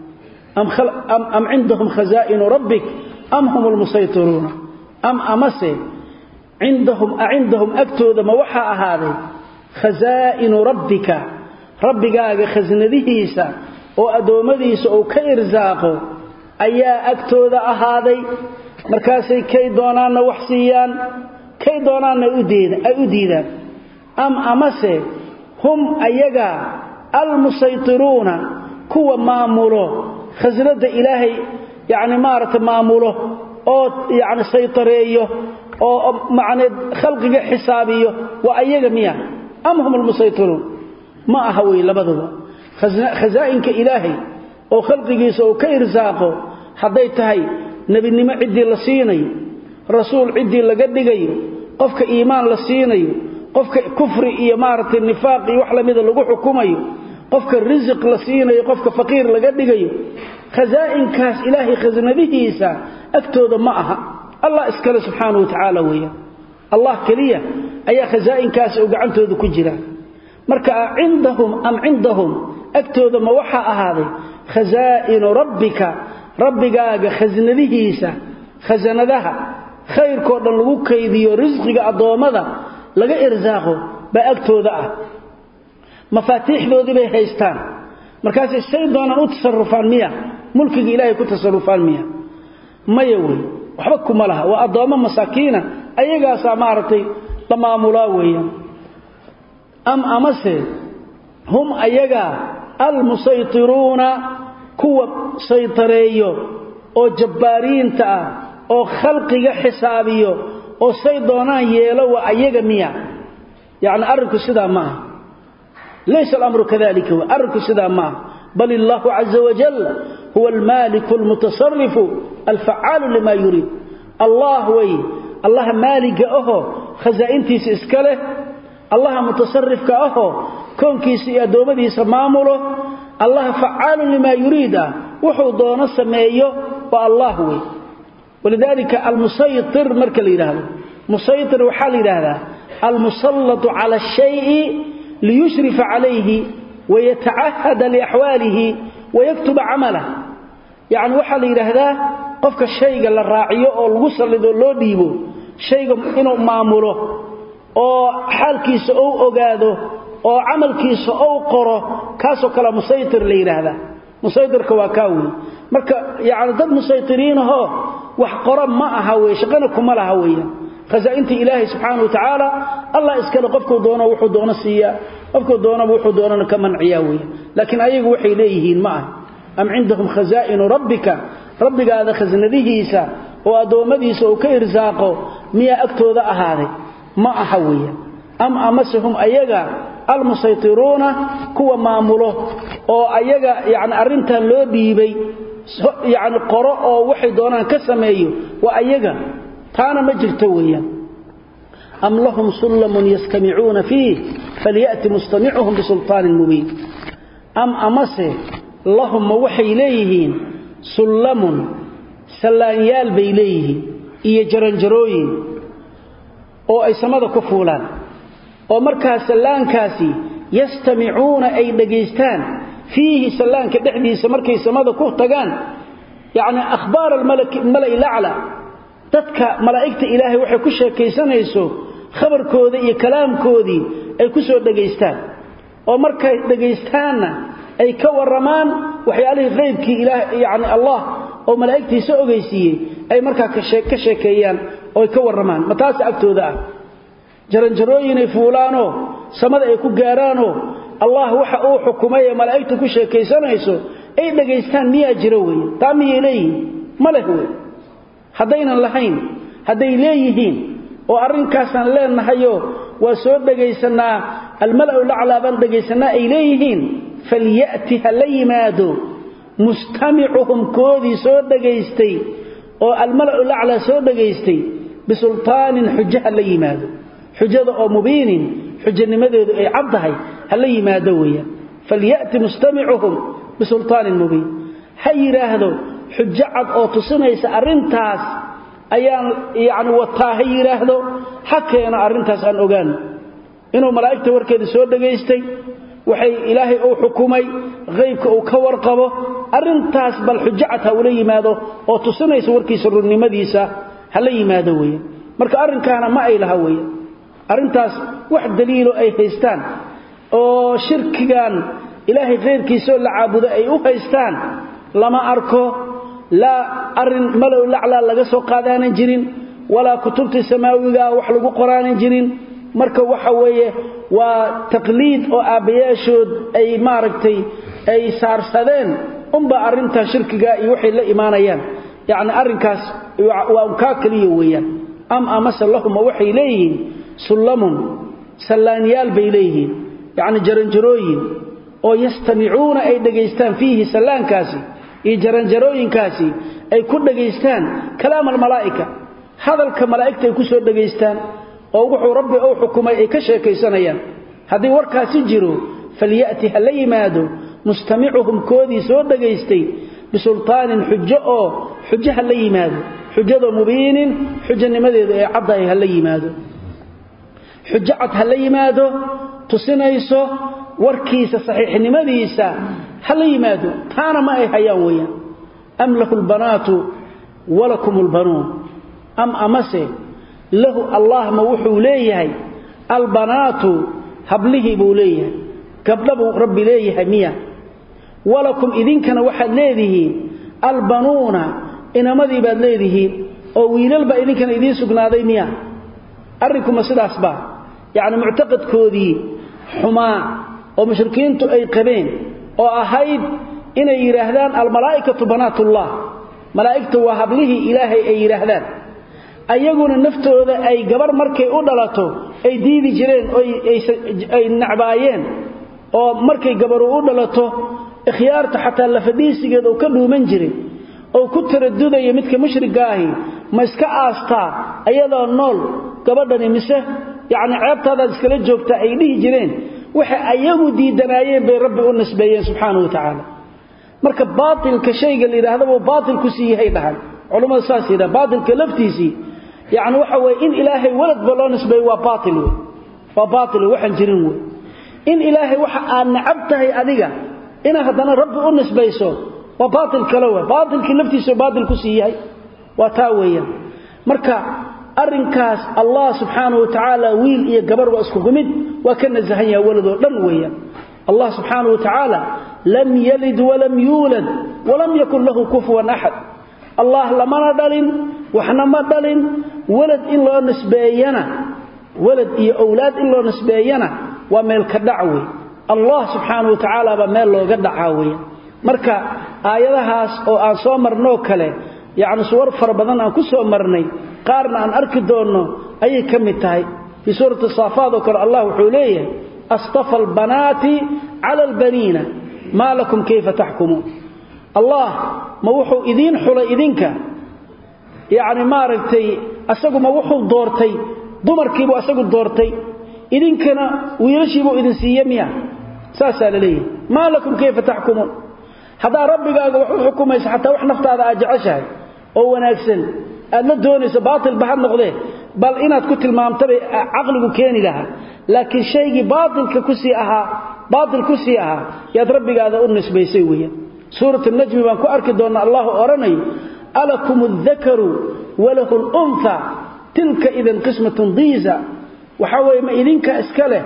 أم, خل... أم, أم عندهم خزائن ربك أم هم المسيطرون أم أمسي عندهم أعندهم أكتود موحى هذا خزائن ربك ربك خزنديسا وأدومديس أو كإرزاقه أيا أكتود هذا مركاسي كي دونان وحسيان كي دونان أديدا أم أمسي هم أيجا المسيطرون كوا ماموله خزنة إلهي يعني مارة ماموله أو يعني سيطريه أو معنى خلق حسابيه وأيجا مياه أم هم المسيطرون ما أهوي لبضوا خزائنك إلهي أو خلقه سو كإرزاقه حديتهي نبي نما عدي لسيني رسول عدي لقدقي قفك إيمان لسيني قفك كفر إيمارة النفاق وحلا ماذا لقو حكومي قفك الرزق لسيني قفك فقير لقدقي خزائن كاس إلهي خزنة بهيسا أكتود معها الله اسكال سبحانه وتعالى ويا الله كليه أي خزائن كاس وقعنته ذو كجرا مركا عندهم أم عندهم أكتود موحى هذه خزائن ربك ربك خزنة بهيسا خزنة ذها خير كودن لغو كيديو رزقك أضوامدا لغا إرزاقه بأكتود أه مفاتيح ذو بي هيستان مركز السيد دوانا أتصرفان مياه ملكك إلهي كتصرفان مياه ما يوي وحبكم لها وأضواما مساكينة أيها سامارتي تماملاوية أم أمسي هم أيها المسيطرون كوا سيطريو أو جبارين تا أو خلقك حسابيو أو سيدونا يلو أيها مياه يعني أركو سدا معه ليس الأمر كذلك هو أركو سدا معه بل الله عز وجل هو المالك المتصرف الفعال لما يريد الله وي الله مالك أهو خزائنتي سإسكاله الله متصرف كأهو كونكي سيادومدي سمامله الله فعال لما يريد وحو دون السمايه والله وي ولذلك المسيطر مركل هذا مسيطر وحال هذا المسلط على الشيء ليشرف عليه ويتعهد لأحواله ويكتب عمله يعني وحال هذا قفك الشيء للراعي أو الوصل لذو ديبو شيء إنه معموله أو حالكيس أو أقاده أو عملكيس أو قره كاسو كلا مسيطر لي هذا مسيطر كواكاوي مركا يعني ضد مسيطرين هو وحقرا ما أهوي شغنكم ما لهويا خزائنتي إلهي سبحانه وتعالى الله إسكال قفكو دونا وحو دونا سيا قفكو دونا وحو دونا كمن عياوي لكن أيق وحي ليهين معه أم عندهم خزائن ربك ربك هذا خزنذيهيسا وأدومديسا وكإرزاقه ميا أكتو ذا هذا ما أحويا أم أمسهم أيقا المسيطرون كوا ماموله أو أيقا يعني أرنتا لو ديبي يعني قراء وحي دونا كسميه وأيقا تانا مجرتويا أم لهم سلم يستمعون فيه فليأتي مستمعهم بسلطان مبين أم أمسه اللهم وحي إليهين سلم سلانيال بإليه إيا جرنجروين أو أي سمد كفولان أو مركز سلان كاسي يستمعون أي دقيستان فيه سلان كدحدي سمركي سمد كفتغان يعني أخبار الملك الملئ الأعلى dadka malaa'ikta ilaahay waxay ku sheekaysanayso khabarkooda iyo kalaamkoodii ay ku soo dhageystaan oo markay dhageystaana ay ka waramaan waxyaalaha qeybkii ilaahay yaani Allah oo malaa'iktiisa ogeysiiyay ay markaa ka sheekeeyaan oo ka waramaan mataas agtooda ah jaranjarooyin ay fuulaano samada ay ku gaaraano Allah waxa uu xukumay malaa'iktu ku sheekaysanayso ay dhageystaan miyaa jiro weey taamiyay malaa'iktu haddaynan lahayn hadday leeyihiin oo arrinkaasaan leenahayo waa soo dhagaysanaa almala'u la'ala baan dhagaysanaa ay leeyihiin falyati halayimaado mustami'uhum koodi soo dhagaystay oo almala'u la'ala soo dhagaystay bisultaanin hujja halayimaado hujjada oo mubiinin hujjanimadeedu ay cabdahay halayimaado weeyaan falyati mustami'uhum bisultaanin mubiin hayraahdo حجعت أو تصنيس أرنتاس أيان يعني وطاهي يراهدو حكينا أرنتاس أن أغان إنه ملائكة وركيد سود دقيستي وحي إلهي أو حكومي غيبك أو كورقبه arintaas bal xujjata ula yimaado oo tusinaysa warkiisa runnimadiisa hala yimaado weeye marka arinkaana ma ay laha weeye arintaas wax daliilo ay haystaan oo shirkigan ilaahay qeyrkiisa la caabudo ay u haystaan lama arko la arin malaw la'la laga soo qaadaanan jirin wala kutubta samaawiga wax lagu qoraanan jirin marka waxa weeye waa taqliid oo aabayaashood ay maaragtay ay saarsadeen umba arinta shirkiga iyo waxay la iimaanayaan yaani arinkaas waa ka kaliya weeyaan am amasallahum waxay leeyihiin sulamun salaaniyal bay leeyihiin yaani jaranjarooyin oo yastamicuuna ay dhageystaan fiihi salaankaasi iyo jaranjarooyinkaasi ay ku dhageystaan kalaam malaa'ika hadalka malaa'ikta ay ku soo dhageystaan oo wuxuu rabbi oo xukumay ay ka sheekaysanayaan hadii warkaasi jiro faliyati halayimaado mustamicuhum koodi soo dhageystay bisultaanin hujjo oo hujjo halayimaado hujjada mubiinin hujjanimadeedu ay caday halayimaado hujjat halayimaado tusinayso warkiisa saxiixnimadiisa halayimaado taana ma ay hayaan weeyaan am lahul banaatu walakumul banuun am amase lahu allah ma wuxuu leeyahay al banaatu hablihi buu leeyahay gabdhabu rabbi leeyahay miya walakum idinkana waxaad leedihiin al banuuna inamadii baad leedihiin oo wiilalba idinkana idin sugnaaday miya arrinkuma sidaas ba yaani mu'taqadkoodii xumaa oo mushrikiintu ay qabeen oo ahayd inay yiraahdaan al malaa'ikatu banaatullah malaa'iktu waa hablihi ilaahay ay yiraahdaan ayaguna naftooda ay gabar markay u dhalato ay diidi jireen oo ay nacbaayeen oo markay gabar u dhalato ikhyaarta xataa la fadhiisigeed oo ka dhuuman jiray oo ku taraduday midka mushriga ahi ma iska aastaa ayadoo nool gabadhani mise yaani ceebtaada iskala joogta ay dhihi jireen waxa ayagu diidanaayeen bay rabbi u nisbeeyeen subhanahu wa ta'ala marka baatilka shayga la yiraahdo baatil ku siiyay dhahan culimada saasida baatilka laftiisi yaani waxa way in ilaahay walad baloo nisbeey waa baatil waa baatil waxan jirin way in ilaahay waxa aan nacabtahay adiga ina hadana rabbi u nisbeeyso waa baatil kale waa baatilki laftiisa baatil ku siiyay waa taa weeyaan marka arinkaas Allah subhanahu wa ta'ala wiil iyo gabar waa isku gumid waa ka nazahan yahay walado dhan weeyaan Allah subhanahu wa ta'ala lam yalid wa lam yulad wa lam yakul lahu kufuwan ahad Allah lama dhalin waxna ma dhalin walad in loo nisbeeyana walad iyo awlaad in loo nisbeeyana waa meel ka dhacway Allah subhanahu wa ta'ala ba meel looga dhacaaway marka aayadahaas oo aan soo marno kale yaani suwar far badan aan ku soo marnay qaarna aan arki doono ayay kamid tahay fi suuratu safaad oo kale Allah wuxuu leeyahay astafa albanaati ala albanina ma lakum kayfa tahkumun Allah ma wuxuu idin xulay idinka yaani ma aragtay asagu ma wuxuu doortay dumarkiibu asagu doortay idinkana wiilashiibu idin siiyamiya saasa leeyahay ma lakum kayfa tahkumun hada rabbigaaga wuxuu xukumaysa hatta wax naftaada aad jeceshahay oo wanaagsan aad la doonayso baatil bahad noqday bal inaad ku tilmaamtay aqligu keeni laha laakiin shaygi baatilka ku sii aha baatil ku sii aha yaad rabbigaada u nisbaysay weeyaan suuratu an-najm baan ku arki doona Allah oranay alakumudh dhakaru wa lahul untha tilka idan qismatun dhiza waxa way ma idinka iska leh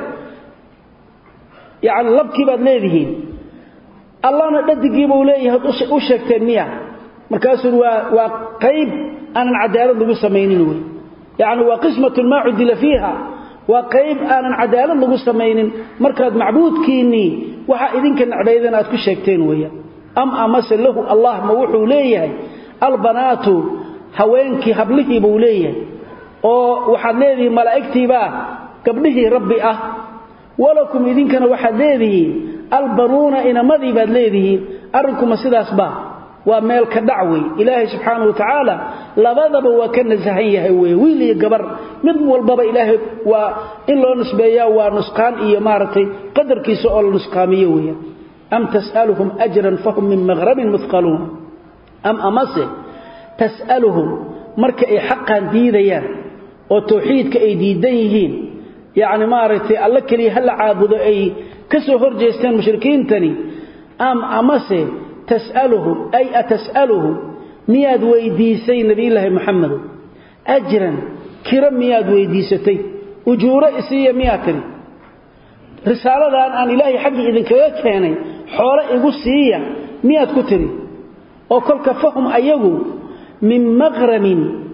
yaani labkii baad leedihiin Allahna dhadigii buu leeyahay u sheegteen miya markaasuu waa waa qayb aan cadaalad lagu sameeynin way yaani waa qismatu ma udila fiha waa qayb aan cadaalad lagu sameeynin markaad macbuudkiini waxa idinka nacbaydan aad ku sheegteen weeyaa am amasalahu Allah ma wuxuu leeyahay albanaatu haweenki hablihi buu leeyahay oo waxaad leedahay malaa'iktiiba gabdhihii rabbi ah walakum idinkana waxaad leedahay albanuuna inamadii baad leedahay arrinkuma sidaas ba waa meel ka dhacway ilaahay subhanahu wa ta'ala labadaba waa ka nazahan yahay wiil iyo gabar mid walbaba ilaahay waa in loo nisbeeyaa waa nusqaan iyo maartay qadarkiisa oo nusqaamiyo weeyaa am tasaluhum ajran fahum min maghrabin muthqalun am amase tasaluhum marka ay xaqan diidayaan oo tawxiidka ay diidan yihiin yaani maartay alla kaliya hal caabudo ay kasoo horjeesteen mushrikiintani am amase تسألهم أي أتسألهم مياد ويديسي نبي الله محمد أجرا كرم مياد ويديستي أجورة إسية مياتري رسالة أن إلهي حقي إذن كيكيني حوالي إقسية مياد كتري وكل كفهم أيهو من مغرم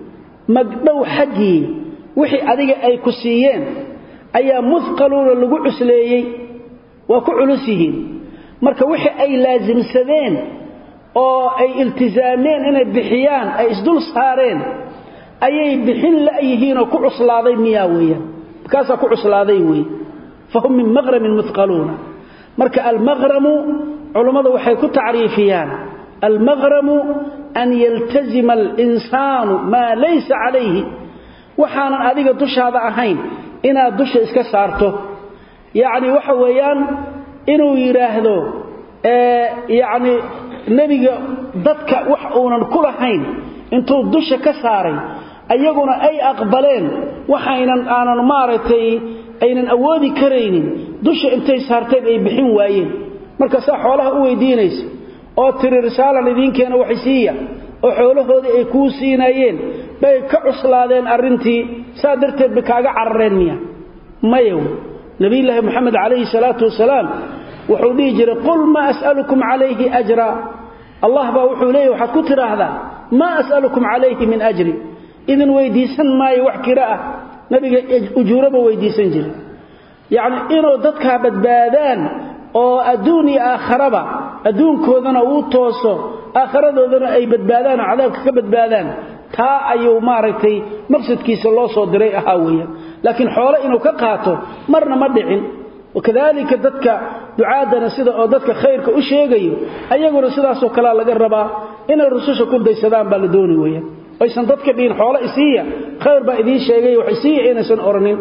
مقدو حقي وحي أذيك أي كسيين أي مثقلون اللقو عسليي وكو علسيين marka wixii ay laasimsadeen oo ay iltizaameen inay bixiyaan ay isdul saareen ayay bixin la yihiin oo ku cuslaaday miyaa weeyaan kaasa ku cuslaaday weey fahum min maghram muthqaluna marka al maghram culimadu waxay ku taariifiyaan al maghram an yaltazima al insanu ma laysa alayhi waxaan adiga dushaada ahayn inaad dusha iska saarto yaani waxa weeyaan inuu yiraahdo ee yaani nabiga dadka wax uunan ku lahayn intuu dusha ka saaray ayaguna ay aqbaleen waxaynan aanan maaratay aynan awoodi kareynin dusha intay saarteen ay bixin waayeen marka sa xoolaha u weydiinayso oo tiri risaalan idinkeena waxisiiya oo xoolahooda ay ku siinayeen bay ka cuslaadeen arintii saa darteed ba kaaga carareen miya mayow نبي الله محمد عليه الصلاة والسلام وحولي جرى قل ما أسألكم عليه أجرا الله بوحوليه وحكتر هذا ما أسألكم عليه من أجري إذن ويديسن ما يوحكي رأى نبي أجورب ويديسن جري يعني إنو ددكها بدبادان أو أدوني آخربا أدون كوذنا وطوصو آخربا أي بدبادان عذابك كبدبادان تا أيو مارتي مقصد كيس الله صدري أهاوية لكن حوله إنه كقاته مرنا مدعين وكذلك ذاتك دعادنا سيدا أو ذاتك خيرك أشيغيو أيقول سيدا سوكلا لقربا إن الرسوش كل دي سدان بالدوني ويا ويسان ذاتك بين حوله إسية خير بإذين شيغيو وحسية إنسان أرنين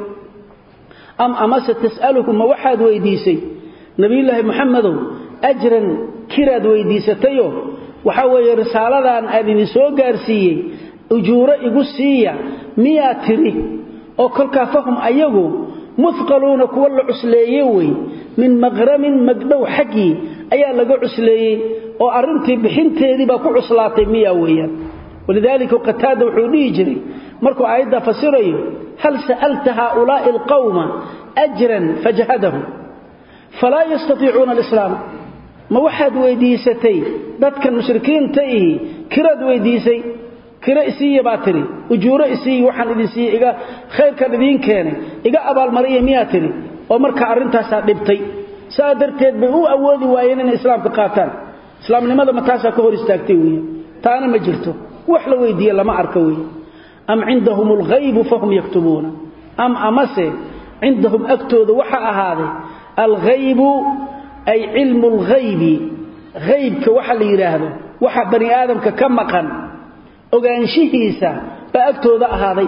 أم أمس تسألكم موحد ويديسي نبي الله محمد أجرا كراد ويديستيو وحاوي رسالة أن أذن سوغارسيي أجورة إقسية مياتري oo kolka fahum ayagu mufqaluna kuwa la cusleeyay min maghram magdow xaqi ayaa laga cusleeyay oo arintii bixinteedii ba ku cuslaatay miyaa weeyaan walidaalika qatada wuxuu dhijiri markuu aayada fasirayo hal sa'alta haula'i alqawma ajran fajahadahum fala yastati'una alislam ma waxaad weydiisatay dadkan mushrikiinta ee kirad weydiisay kira isiiya baatiri ujuuro isiiya waxaan idin siiyay iga khayrka idin keenay iga abaal mariye miyaatiri oo marka arintaas dhibtay saa darteed bay u awoodi waayeen in islaamka qaataan islaamnimada ma taasa ka hor istaagtay weey taana ma jirto wax la weydiiyay lama arka weey am indahumul ghayb fahum yaktubuna am amase indahum aktooda waxa ahaaday al ghayb ay ilmul ghayb ghaybka waxa la yiraahdo waxa bani aadamka ka maqan ogaanshihiisa ba agtooda ahaaday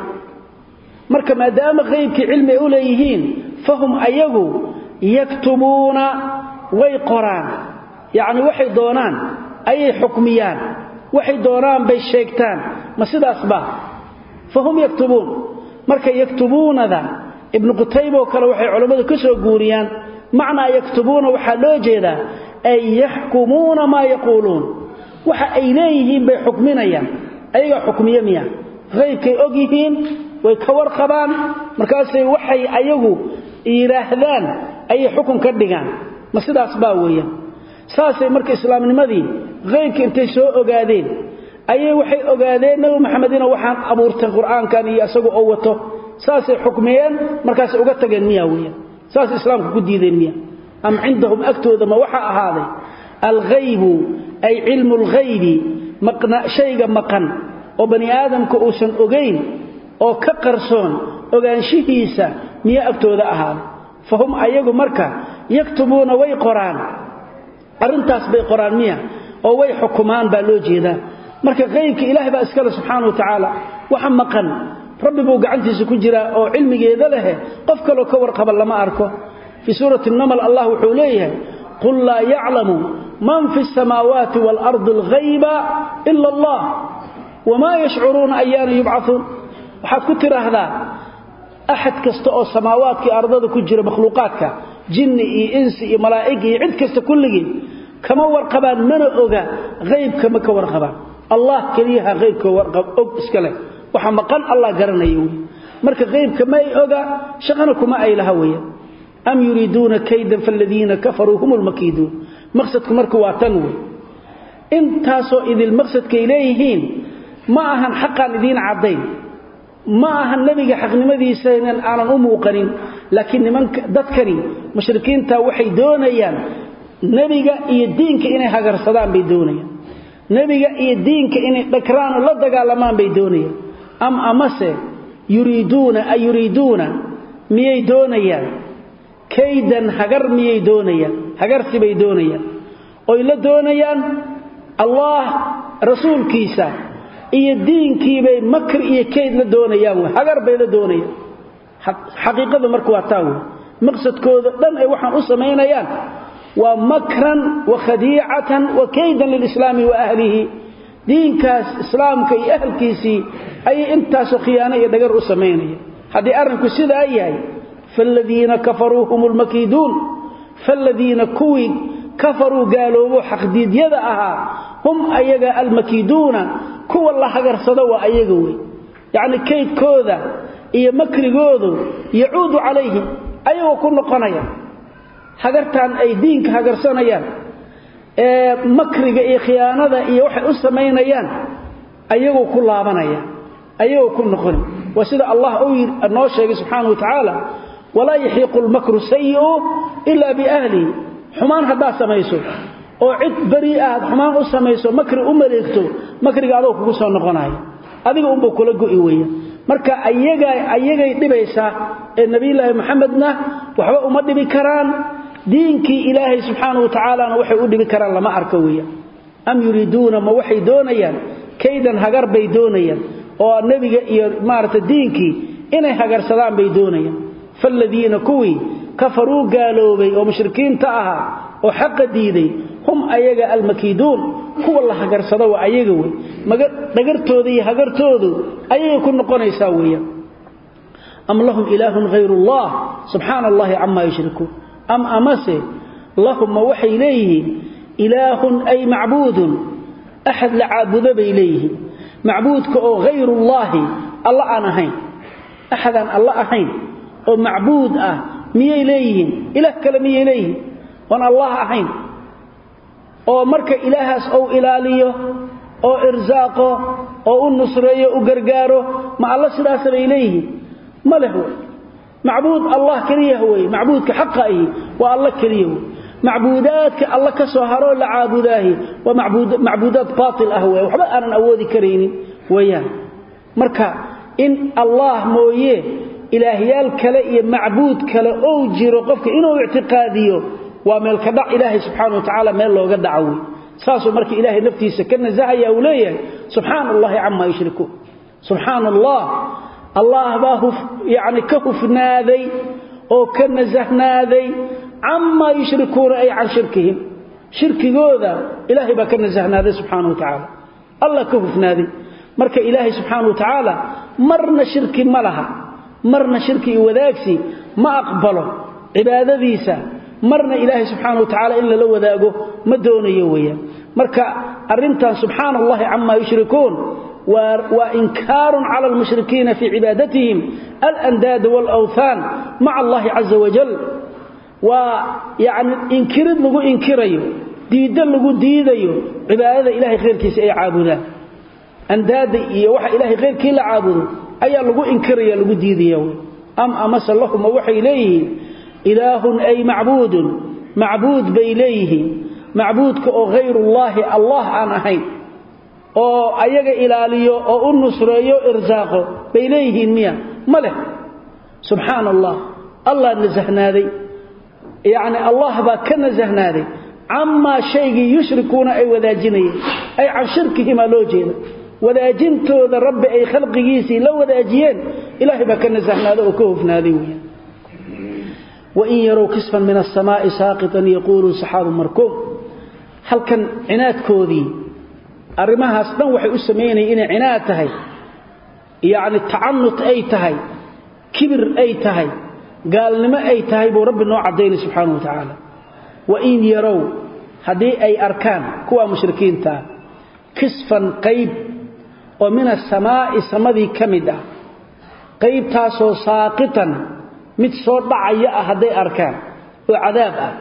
marka maadaama qaybki cilmi u leeyihiin fahum ayagu yaktubuna way qoraan yaani waxay doonaan ayay xukmiyaan waxay doonaan bay sheegtaan ma sidaas ba fahum yaktubun marka yaktubunada ibn qutayba oo kale waxay culimadu ka soo guuriyaan macna yaktubuna waxa loo jeedaa ay yahkumuna ma yaqulun waxa ay leeyihiin bay xukminayaan ayaga xukmiye miya qaybkay ogyihiin way ka warqabaan markaasay waxay ayagu ilaahdaan ay xukun ka dhigaan ma sidaas baa weeyaan saasay marka islaamnimadii qaybka intay soo ogaadeen ayay waxay ogaadeen nabi maxamedina waxaan abuurtay quraankan iyo asagu oo wato saasay xukmiyeen markaas uga tageen miya weeyaan saas islaamku ku diideen miya am indahum aktooda ma waxa ahaaday al ghayb ay ilmu al ghayb maqna shayga maqan oo bani aadamku uusan ogeyn oo ka qarsoon ogaanshihiisa miya agtooda ahaan fahum ayagu marka yaktubuna way qoraan arintaas bay qoraan miya oo way xukumaan baa loo jeedaa marka qaybka ilaahay baa iskala subhanahu wa ta'ala waxa maqan rabbi buu gacantiisa ku jira oo cilmigeeda leh qof kale ka warqaba lama arko fi surati an-naml allah wuxuu leeyahay qul la ya'lamu man fi as-samawati wal ardi al-ghayba illa allah wama yash'uruna ayyana yub'athun waxa ku tiraahdaa ahad kasta oo samaawaadka ardada ku jira makhluuqaadka jinni iyo insi iyo malaa'ig iyo cid kasta kulligii kama warqabaan mana oga ghaybka ma ka warqabaan allah kaliya ghaybka warqab og iska leh waxa maqan allah garanayo marka ghaybka ma ay oga shaqana kuma ay laha weeyo am yuriduna kaydan falladina kafaru humul makidun maqsadku marka waa tan weey intaasoo idil maqsadka ilayhiin ma ahan xaqan idin cadayn ma ahan nabiga xaqnimadiisa inaan aanan u muuqanin laakiin nimanka dadkani mushrikiinta waxay doonayaan nabiga iyo diinka inay hagarsadaan bay doonayaan nabiga iyo diinka inay dhakraan la dagaalamaan bay doonayaan am amase yuriduna ay yuriduna miyay doonayaan kaydan hagar miyay doonayaan hagar sibay doonayaan oo ila doonayaan allah rasuulkiisa iyo diinkii bay makr iyo kayd la doonayaan hagar bay la doonayaan xaqiiqadu marka waa taa maqsadkooda dhan ay waxaan u sameeyaan waa makran wa khadi'atan wa kaydan lil islam wa ahlihi diinkaas islaamka iyo ahlkiisi ay intaas khiyaano iyo dhagar u sameeyaan hadii arinku sida ay yahay falladina kafaru humul makidun falladina kuwi kafaru gaaloobo xaqdiidyada aha hum ayaga al makiduna kuwa la hagarsado waa ayaga way yaani kaydkooda iyo makrigoodu yacuudu calayhim ayagoo ku noqonaya hagartan ay diinka hagarsanayaan ee makriga iyo khiyaanada iyo waxay u sameeyaan ayagoo ku laabanaya ayagoo ku noqon waa sida allah uu noo sheegay subhanahu wa ta'ala wala yahiqul makru sayyi'u illa bi ahli xumaan hada sameeyso oo cid bari ah xumaan u sameeyso makri u maleegto makriga adoo kugu soo noqonayo adiga umba kula go'i weeyaan marka ayaga ayagay dhibaysa ee nabiyilaahi maxamedna waxba uma dhibi karaan diinkii ilaahay subhanahu wa ta'ala waxay u dhibi karaan lama arko weeyaan am yuriduna ma waxay doonayaan kaydan hagar bay doonayaan oo nabiga iyo maarta diinkii inay hagarsadaan bay doonayaan falladina kuwi kafaru gaaloobay oo mushrikiinta aha oo xaq diiday hum ayaga almakidun kuwa la hagarsado waa ayaga way maga dhagartooda iyo hagartoodu ayaga ku noqonaysa weeyaan am lahum ilahun ghayru allah subhanallahi amma yushriku am amase lahum waxay leeyihiin ilahun ay ma'budun ahad la'abuda bay leeyihiin ma'budka oo ghayru allah allah aan ahayn ahadan allah ahayn oo ma'bud ah miyay leeyihiin ilaah kale miyay leeyihiin wan allah ahayn oo marka ilaahaas oo ilaaliyo oo irsaaqo oo u nusreeyo u gargaaro ma alla sidaas bay leeyihiin ma lahu macbuud allah kaliya huwa macbuudka xaqi wa allah kaliya macbuudaadka allah ka soo haro la caabudaahi wa macbuud macbuudaad baatil ah waxba aanan awoodi kareynin weeyaan marka in allah mooyee ilaahiyal kale iyo macbuud kale oo jiro qofka inuu i'tiqaadiyo waa meel ka dhac ilaahay subhanahu wa ta'ala meel looga dhaco saaso markii ilaahay naftiisa ka nazaahaya uu leeyahay subhanallahi amma yushriku subhanallah allah baa yaani ka hufnaaday oo ka nazahnaaday amma yushrikuuna ay an shirkihim shirkigooda ilaahay baa ka nazahnaaday subhanahu wa ta'ala allah ka hufnaaday marka ilaahay subhanahu wa ta'ala marna shirki malaha marna shirki wadaagsi ma aqbalo cibaadadiisa marna ilaahay subhanahu wa ta'ala in la wadaago ma doonayo weeyaan marka arintan subhanallahi amma yushrikuun wa inkar ala al-mushrikeen fi ibadatihim al-andad wal-awthan ma'a Allah azza wa jalla wa yani inkirid lagu inkirayo diidan lagu diidayo cibaadada ilaahay khayrkiisa ay caabudaan andad iyo waxa ilaahay khayrkiisa la caabudo ayaa lagu inkiraya lagu diidayo am amasallahu waxay leeyihiin ilahun ay ma'budun ma'bud baylayhi ma'budka oo ghayrullahi allah aan ahayn oo ayaga ilaaliyo oo u nusreeyo irsaaqo baylayhi miya maleh subhanallah allah nazahnaaday yaani allah ba ka nazahnaaday amma shaygi yushrikuuna ay wadaajinayeen ay aan shirkihi ma loo jeedo wadaajintooda rabbi ay khalqigiisi la wadaajiyeen ilaahi ba ka nazahnaaday oo ka hufnaaday weeyaan وإن يروا كسفا من السماء ساقطا يقولوا سحاب مركوم هل كان عناد كودي أرماها أصلا وحي أسميني إن عناد تهي يعني التعنت أي تهي كبر أي تهي قال لما أي تهي برب النوع عدين سبحانه وتعالى وإن يروا hadii ay arkaan kuwa mushrikiinta kisfan qayb oo min as-samaa'i samadii kamida qayb taasoo saaqitan mid soo dhacaya hadii arkaan oo cadaab ah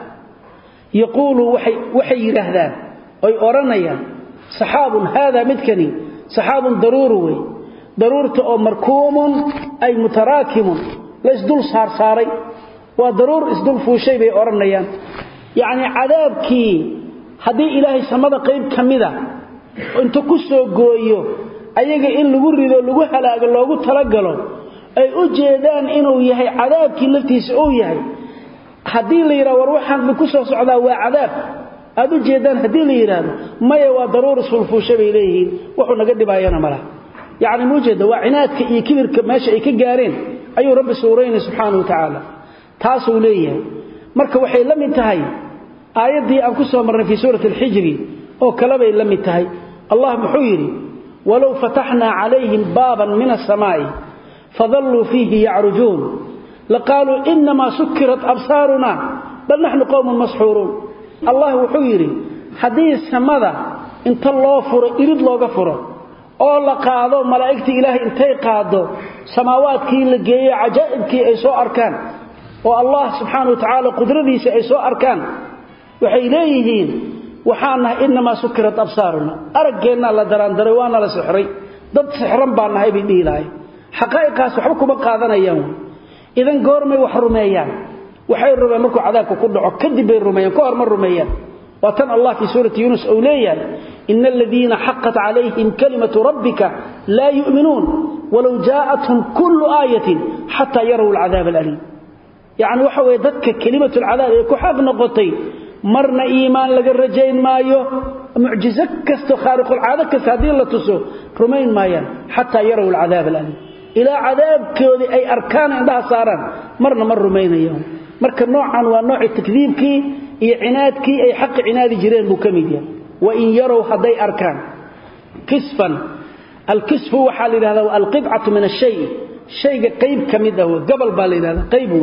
yaqulu waxay waxay yiraahdaan ay oranayaan saxaabun hada midkani saxaabun daruuri daruurta oo markuumun ay mutaraakimun la isdul saar saaray waa daruur isdul fuushay bay oranayaan yaani cadaabkii hadii ilaahay samada qayb kamida inta ku soo gooyo ayaga in lagu rido lagu halaago loogu talagalo ay u jeedaan inuu yahay cadaabkii laftiisa oo yahay hadii la yiraahdo war waxaan ku soo socdaa waa cadaab aad u jeedaan hadii la yiraahdo maya waa daruur isdul fuushay bay leeyihiin wuxuu naga dhibaayana malaha يعني موجد وعنادك إيه كبيرك ماشي إيه كجارين أي رب سورين سبحانه وتعالى تاسو ليه مركب وحي لم ينتهي آيات دي أنكسها مرة في سورة الحجر أو كلامي لم ينتهي الله محيري ولو فتحنا عليهم بابا من السماء فظلوا فيه يعرجون لقالوا إنما سكرت أبصارنا بل نحن قوم مسحورون الله محيري حديث سماذا انت الله فر يريد الله غفره oo la qaado malaa'ikta ilaahay intay qaado samaawaadkii la geeyay ajaa'ibkii ay soo arkaan oo Allah subhanahu wa ta'ala qudradiisa ay soo arkaan waxay leeyihiin waxaana inma sukrat absaaruna araggeena la daraan daray waana la sixray dad sixran baan nahay bidiilay xaqaa'iqaas waxba kuma qaadanayaan idan goormay wax rumeeyaan waxay rumeeyaan markuu cadaabku ku dhaco kadib bay rumeeyaan ka hormar rumeeyaan وطن الله في سورة يونس أوليا إن الذين حقت عليهم كلمة ربك لا يؤمنون ولو جاءتهم كل آية حتى يروا العذاب الأليم يعني وحوى ذاتك كلمة العذاب كحاب نقطي مرنا إيمان لقى الرجين مايو معجزك كستو خارق العادة كسادين الله تسو رمين مايان حتى يروا العذاب الأليم إلى عذاب كذي أي أركان عندها صاران مرنا مر رمين يوم مركب نوعا ونوع التكذيب كي iyo cinaadkii ay xaq cinaadi jireen buu kamidyaa wa in yarow haday arkaan kisfan al-kisfu waxa la yiraahdaa al-qib'atu min ash-shay shayga qayb kamida oo gabal baa la yiraahdaa qayb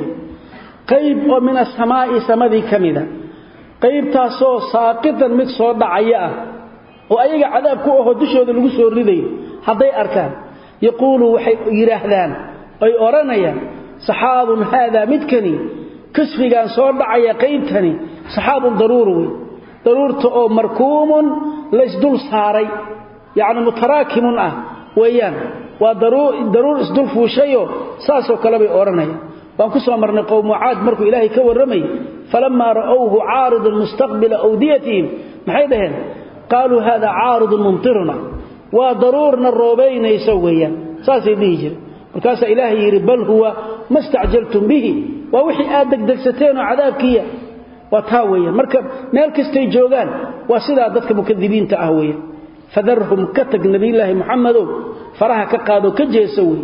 qayb oo min as-samaa'i samadii kamida qaybtaasoo saaqitan mid soo dhacaya ah oo ayaga cadaab ku ah dushooda lagu soo riday haday arkaan yaqulu waxay yiraahdaan ay oranayaan saxaabun hada midkani كسفيغان سو دعيا قيبتني صحاب ضروري ضرورته او مركوم ليس دول ساري يعني متراكم اه ويان وضرور ضرور اسدل فوشيو ساسو كلا بي اورنيا وان كسو مرنا قوم عاد مركو الهي كورمي فلما راوه عارض المستقبل اوديتهم محيدهن قالوا هذا عارض ممطرنا وضرورنا الروبين يسويا ساسي ديجر markaas ilaahay yiri bal huwa mastajiltum bihi wa wixii aad degdegsateen oo cadaabkiya wa taaweeyeen marka meel kastay joogan waa sida dadka mukadibiinta ah weeye fadarhum katag nabi ilaahi muhammadu faraha ka qaado ka jeesaway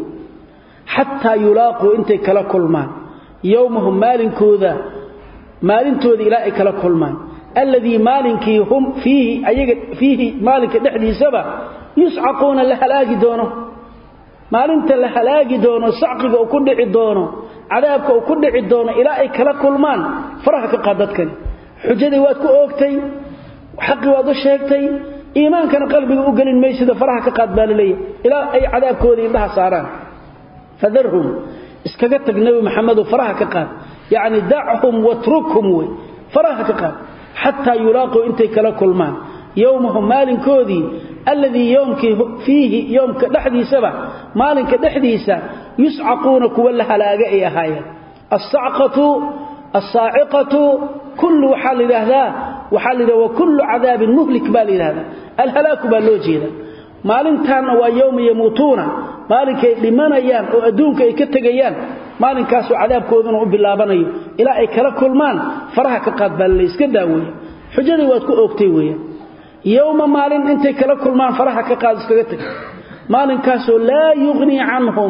hatta yulaaqu intay kala kulmaan yawmuhum maalinkooda maalintooda ilaahay kala kulmaan alladhi maalinkii hum fihi ayaga fihi maalinka dhaxdiisaba yus'aquna la halaagi doono maalinta la halaagi doono sacqiga oo ku dhici doono cadaabka oo ku dhici doono ilaa ay kala kulmaan faraha ka qaadadkan xujadii waad ku oogtay xaqi waad u sheegtay iimaankana qalbiga u galin meesida faraha ka qaad baalilay ilaa ay cadaabkooda indhaha saaraan fadarhum iskaga tag nabi maxamed faraha ka qaad yaani da'hum watrukhum faraha ka qaad hatta yulaaqu intay kala kulmaan yawmuhum maalinkoodii الذي يومك فيه يومك دحدي سبع مالك دحديسا يسعقون كل هلاغه اي هايه الصعقه الصاعقه كل حال هذا وحال وكل عذاب مهلك بال هذا الهلاك بالوجيده مالنتان وا يوم يموتون مالك لمنيان او ادونك اي كتغيان مالنكاس عذابكودنا u bilaabanayo ila ay kala kulmaan faraha ka qaad bal iska daaweey xujadii waad ku oogtay weeyaan يوم مالين انت كلا كل ما فرحة كقاد اسكغتك مالين كاسو لا يغني عنهم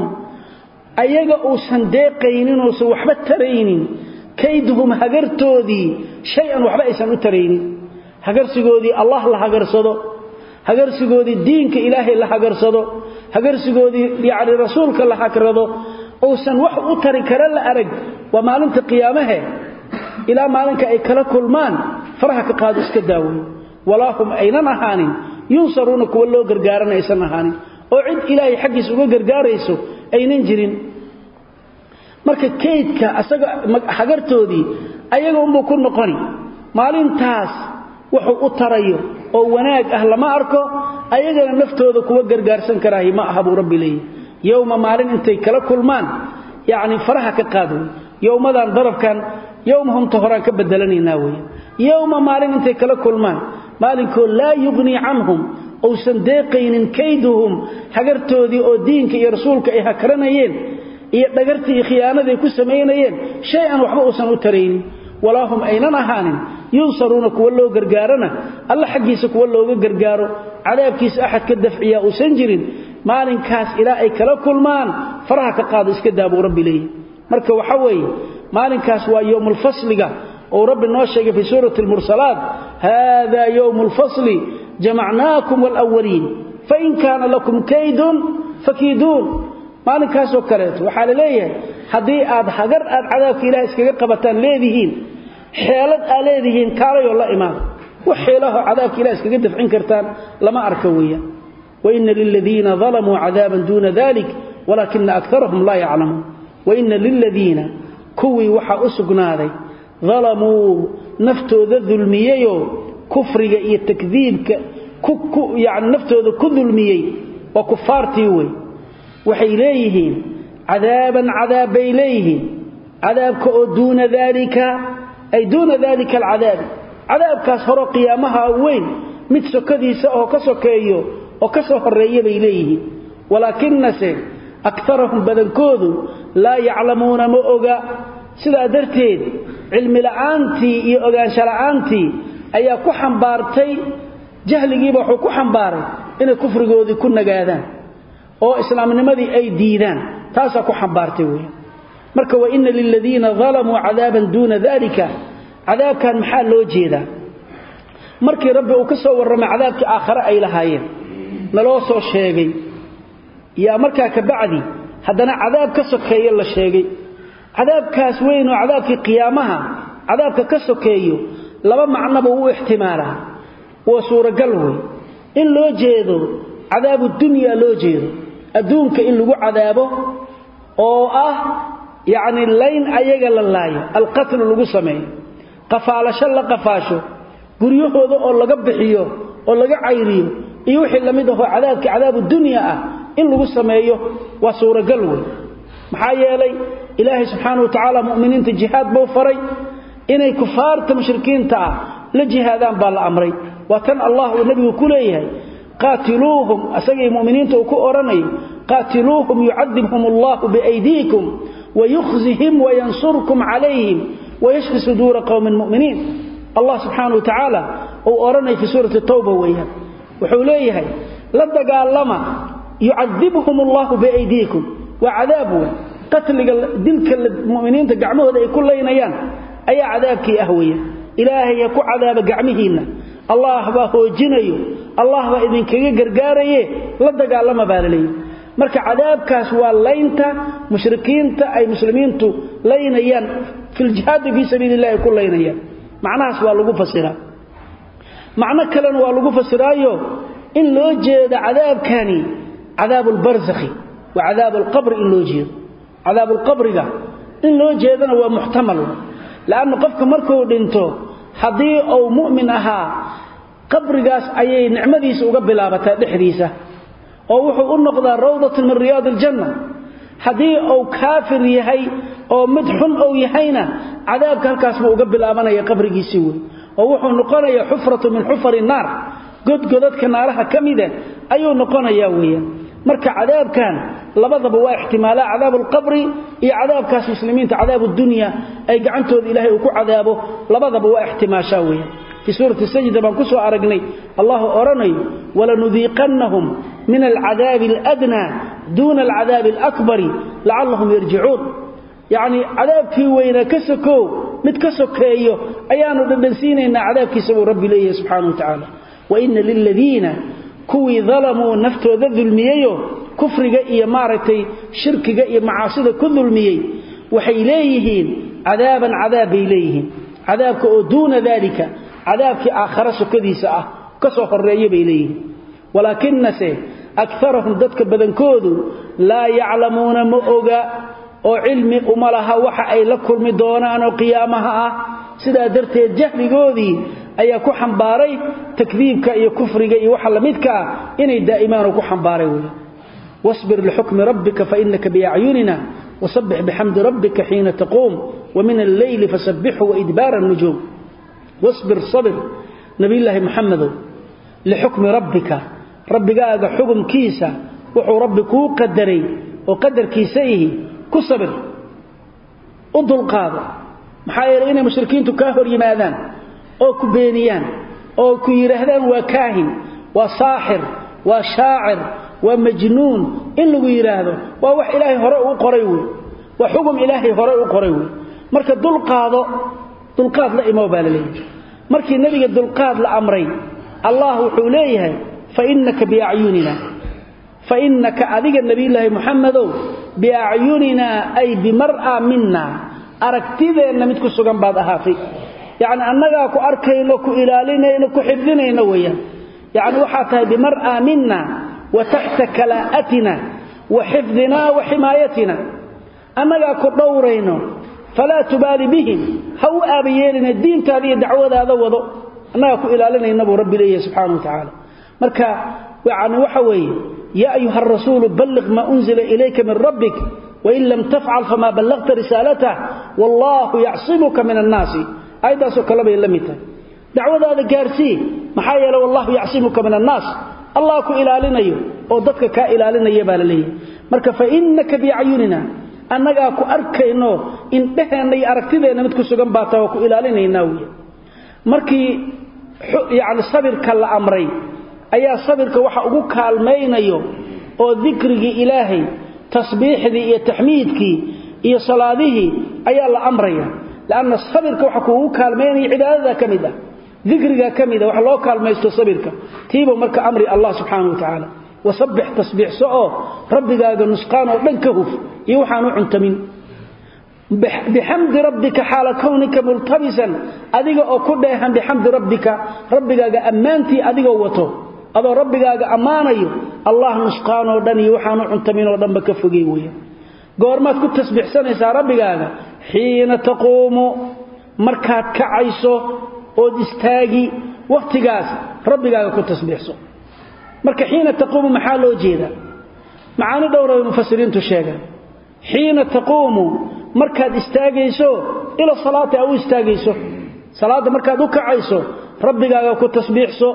ايغا او سنديقينين او سو وحبه ترينين كيدهم هغرتودي شيئا وحبه ايسان u tareynin hagarsigoodii Allah la hagarsado hagarsigoodii diinka Ilaahay la hagarsado hagarsigoodii yaani rasuulka la hagrado oo san wax u tari kara la arag wa maalinta qiyaamaha ila maalinka ay kala kulmaan faraha ka qaado iska daaway walaahum aynan ahaanin yunsaruuna kuwa loo gargaaranaysan ahaanin oo cid ilaahay xaqiis uga gargaarayso aynan jirin marka kaydka asaga hagartoodii ayaga umbu ku noqoni maalintaas wuxuu u tarayo oo wanaag ah lama arko ayagana naftooda kuwa gargaarsan karaahi ma aha buu rabbi leeyahay yawma maalin intay kala kulmaan yaani faraha ka qaado yawmadan darafkan yawmhum tahran ka bedelanina way yawma maalin intay kala kulmaan maalinko la yughni anhum aw sandeeqin kayduhum hagartoodii oo diinka iyo rasuulka ay hakaranayeen iyo dhagartii khiyaanada ku sameeyeen shay aan waxba uusan u taraynin walaahum aynan ahaanin yunsaruuna kuwa loo gargaarana alla xaqiisa kuwa looga gargaaro cadaabkiisa ahad ka dafciya oo san jirin maalinkaas ilaa ay kala kulmaan faraha ka qaado iska daabo rabbi leeyahay marka waxa weeye maalinkaas waa yawmul fasliga oo rabbi noo sheegay fi suurati al-mursalaat hada yawmul fasli jama'naakum wal awwalin fa in kana lakum kaydun fakidun maalinkaas oo kale waxa leeyahay hadii aad hagar aad cadaabka ilaahay iskaga qabataan leedihiin xeelad aad leedihiin kaalayo la imaan wax xeelaha cadaabka ilaahay iskaga dafcin kartaan lama arka weeyaa wa inna lil ladina zalamu adaban duna dhalik walakinna aktharuhum la ya'lamun wa inna lil ladina kuwi waxa usugnaaday zalamu naftooda dhulmiyeeyo kufriga iyo takdiibka ku yaani naftooda ku dhulmiyay wa kufaartii way waxay leeyihiin عذابا عذاب إليه عذابك دون ذلك أي دون ذلك العذاب عذاب كاسهر قيامها وين متسكذي سأه كسكيه وكسه الرئيب إليه ولكن نسي أكثرهم بدنكوذ لا يعلمون مؤغا سلا درتين علم لعانتي يؤغان شرعانتي أي كحن بارتي جهل جيبه كحن باري إن كفر قوذي كنا قادان أو إسلام نمذي أي ديدان تاسا ku xambaartay weey marka wa inna lil ladina zalamu adaban duna dhalika adabkan maxaa loo jeedaa markii rabbi uu ka soo warramay adabka aakhira ay lahaayeen naloo soo sheegay yaa markaa ka bacdi hadana adab ka sokeeyo la sheegay adabkaas weyn oo adabkii qiyaamaha adabka ka sokeeyo laba macnaba uu ihtimaala oo suuragal weey in loo jeedo adabu dunya loo jeedo adduunka in lagu cadaabo oo ah yaani layn ayaga la laayo alqatl lagu sameeyo qafaalasho la qafaasho guriyahooda oo laga bixiyo oo laga cayriyo iyo wixii lamid ah cadaabka cadaabu dunya ah in lagu sameeyo waa suuragal weey maxaa yeelay ilaahay subhanahu wa ta'ala mu'miniinta jihad buu faray inay kufaarta mushrikiinta la jihaadaan baa la amray wa tan allah wa nabigu ku leeyahay قاتلوهم أسجي مؤمنين توكو أراني قاتلوهم يعذبهم الله بأيديكم ويخزهم وينصركم عليهم ويشفي صدور قوم مؤمنين الله سبحانه وتعالى أو أراني في سورة التوبة ويها وحوليها لدقى لما يعذبهم الله بأيديكم وعذابه قتل دلك المؤمنين تقعموه ذا يكون لينيان أي عذابك أهوية إلهي يكون عذاب قعمهين الله باه جنيو الله با idin kaga gargaaraye la dagaalama baalay marka cadaabkaas waa laynta mushrikiinta ay muslimiintu laynayaan fil jihad fi sabilillah kullaynayaan macnaas waa lagu fasiraa macna kale waa lagu fasiraayo in loo jeedo cadaabkani cadaabul barzakhi wa cadaabul qabr in loo jeedo cadaabul qabriga in loo jeedana waa muhtamal laana qofka markuu dhinto hadii uu mu'min ahaa qabrigaas ayay nicmadiisa uga bilaabataa dhixdiisa oo wuxuu u noqdaa rawdatu min riyadil janna hadii uu kaafir yahay oo mid xun uu yahayna cadaabka halkaas buu uga bilaabanaya qabrigiisa weey oo wuxuu noqonayaa xufratu min xufari naar godgodadka naaraha kamida ayuu noqonayaa weeyaan marka cadaabkan labadaba waa ihtimaala cadaabul qabri iyo cadaabkaas muslimiinta cadaabud dunya ay gacantooda ilaahay uu ku cadaabo labadaba waa ihtimaasha weeyaan في سورة السجدة بانكسوا أرقني الله أرني ولنذيقنهم من العذاب الأدنى دون العذاب الأكبر لعلهم يرجعون يعني عذاب كي وين كسكو متكسكيو أيانو دنسين إن عذاب كسبوا ربي ليه سبحانه وتعالى وإن للذين كوي ظلموا نفتو ذذ المييو كفر جائي مارتي شرك جائي معاصد كل الميي وحيليهين عذابا عذاب إليهين عذابك دون ذلك عذابك آخر سكديسة كسو حرية بإليه ولكن نسي أكثرهم ذاتك بدنكودو لا يعلمون مؤغا أو علم أمالها وحا أي لكل مدونان وقيامها سيدا درتي الجهل قودي أي كوحن باري تكذيبك أي كفرك أي وحل مدك إني دائمان كوحن باري واصبر لحكم ربك فإنك بأعيننا وسبح بحمد ربك حين تقوم ومن الليل فسبحه وإدبار النجوم واصبر صبر نبي الله محمد لحكم ربك ربك هذا حكم كيسا وحو ربك قدري وقدر كيسيه كصبر أضل القاضي محايرين مشركين تكاهر يماذان أو كبينيان أو كيرهدان وكاهن وصاحر وشاعر ومجنون إلا يراهدو ووح إلهي هراء قريوي وحكم إلهي هراء قريوي مركا دلقاض دلقاض لا إمو بالليه مركا النبي دلقاض لأمرين الله حوليه فإنك بأعيننا فإنك أذيك النبي الله محمد بأعيننا أي بمرأة منا أركتذي أن نمتك السجن بعد أهافي يعني أنك أكو أركين وكو إلالين وكو حفظين ويا يعني وحاتها بمرأة منا وتحت كلاءتنا وحفظنا وحمايتنا أنك أكو دورين فلا تبالي بهم هو آبيين الدين كذي الدعوة هذا وضع أنك أكو إلالين النبو ربي ليه سبحانه وتعالى مركا يعني وحوي يا أيها الرسول بلغ ما أنزل إليك من ربك وإن لم تفعل فما بلغت رسالته والله يعصمك من الناس أيضا سكلمه اللميته دعوة هذا كارسي محايا لو الله يعصمك من الناس الله كو إلالينيو أو ضدك كا إلالينيو بالليه مركا فإنك بأعيننا أنك أكو أركينو إن بهني أركتذينا متكو سجن باتا وكو إلالينيو مركي يعني صبر كلا أمري أي صبرك وحا ugu kaalmaynayo oo dhikriga ilaahay tasbiixdi iyo tahmiidki iyo salaadihi ayaa la amraya laana sabirka waxa ugu kaalmaynay cibaadada kamida dhikriga kamida waxa loo kaalmaysto sabirka tiibo marka amri Allah subhanahu wa ta'ala wasabbih tasbiih soo rabbigaaga nusqaan oo dhanka huf iyo waxaanu cuntamin bihamdi rabbika hala kawnika multabisan adiga oo ku dheehan bihamdi rabbika rabbigaaga amaanti adiga wato adoo rabbigaaga amaanayo Allah nusqaan oo dhan iyo waxaanu cuntamin oo dhanba ka fogay weeyo goormaad ku tasbiixsanaysaa rabbigaaga xiina taquumu markaad kacayso oo istaagi waqtigaas rabbigaaga ku tasbiixso marka xiina taquumu maxaa loo jeeda macaani dhowr oo mufassiriintu sheegaan xiina taquumu markaad istaagayso ila salaati aw istaagayso salaada markaad u kacayso rabbigaaga ku tasbiixso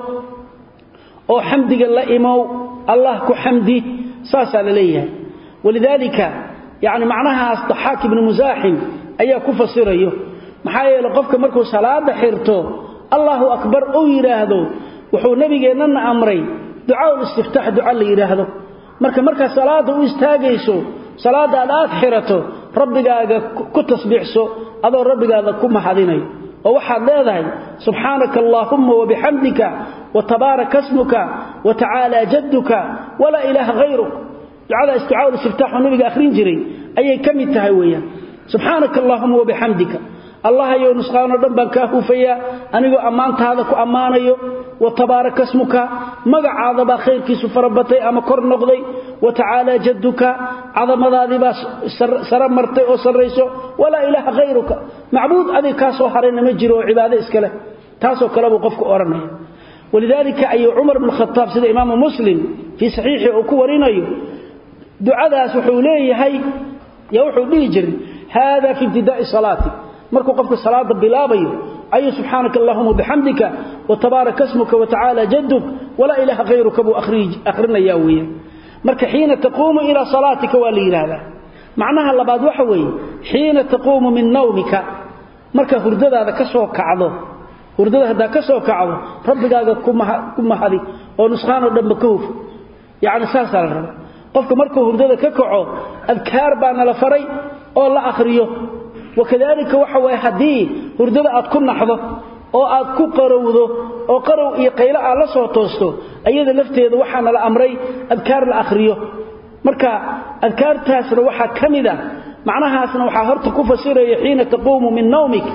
oo xamdiga la imow Allah ku xamdi saasa leeyahay walidalika yaani macnaha astahak ibn muzahim ayaa ku fasirayo maxaa yeelay qofka markuu salaada xirto Allahu akbar oo yiraahdo wuxuu nabigeena amray ducaa istiftah ducaa la yiraahdo marka marka salaada u istaagayso salaada aad xirato rabbigaaga ku tasbiixso adoo rabbigaaga ku mahadinayo oo waxaad leedahay subhanaka allahumma wa bihamdika wa tabaaraka ismuka wa ta'ala jadduka wa la ilaha ghayruk ducada isti'aa istiftah nabiga akhrin jiray ayay kamid tahay weeyaan subhanaka allahumma wa bihamdika Allah ayo nusqaano dhan baan ka hufaya anigu amaantaada ku amaanayo wa tabaaraka ismuka magacaada ba khayrkiisu farabatay ama kor noqday wa ta'ala jadduka adamadaadi ba sara martay oo sareyso wala ilaha ghayruka macbuud adi ka soo harayna ma jiro cibaado iskale taasoo kale uu qofku oranay ولذلك أي عمر بن الخطاب سيد إمام مسلم في صحيحه أكو ورينيو دعاء سحوليه هي يوحو بيجر هذا في ابتداء صلاتي مركو قفك الصلاة بلابي أي سبحانك اللهم وبحمدك وتبارك اسمك وتعالى جدك ولا إله غيرك أبو أخرج أخرنا ياويا مرك حين تقوم إلى صلاتك ولي هذا معناها اللي بعد وحوي حين تقوم من نومك مرك هردد هذا كسو كعضو هردد هذا كسو كعضو ربك هذا كم هذه ونسخان ودم كوف يعني ساسا قفك مركو هردد ككعو أذكار بان لفري أو لا أخريه وكذلك وحوى حدي هردada aad ku naxdo oo aad ku qarowdo oo qarow iyo qaylo aad la soo toosto ayada lafteeda waxaan la amray adkaar la akhriyo marka adkaartaasna waxa kamida macnahaasna waxa horta ku fasiraya xiina taquumu min nawmik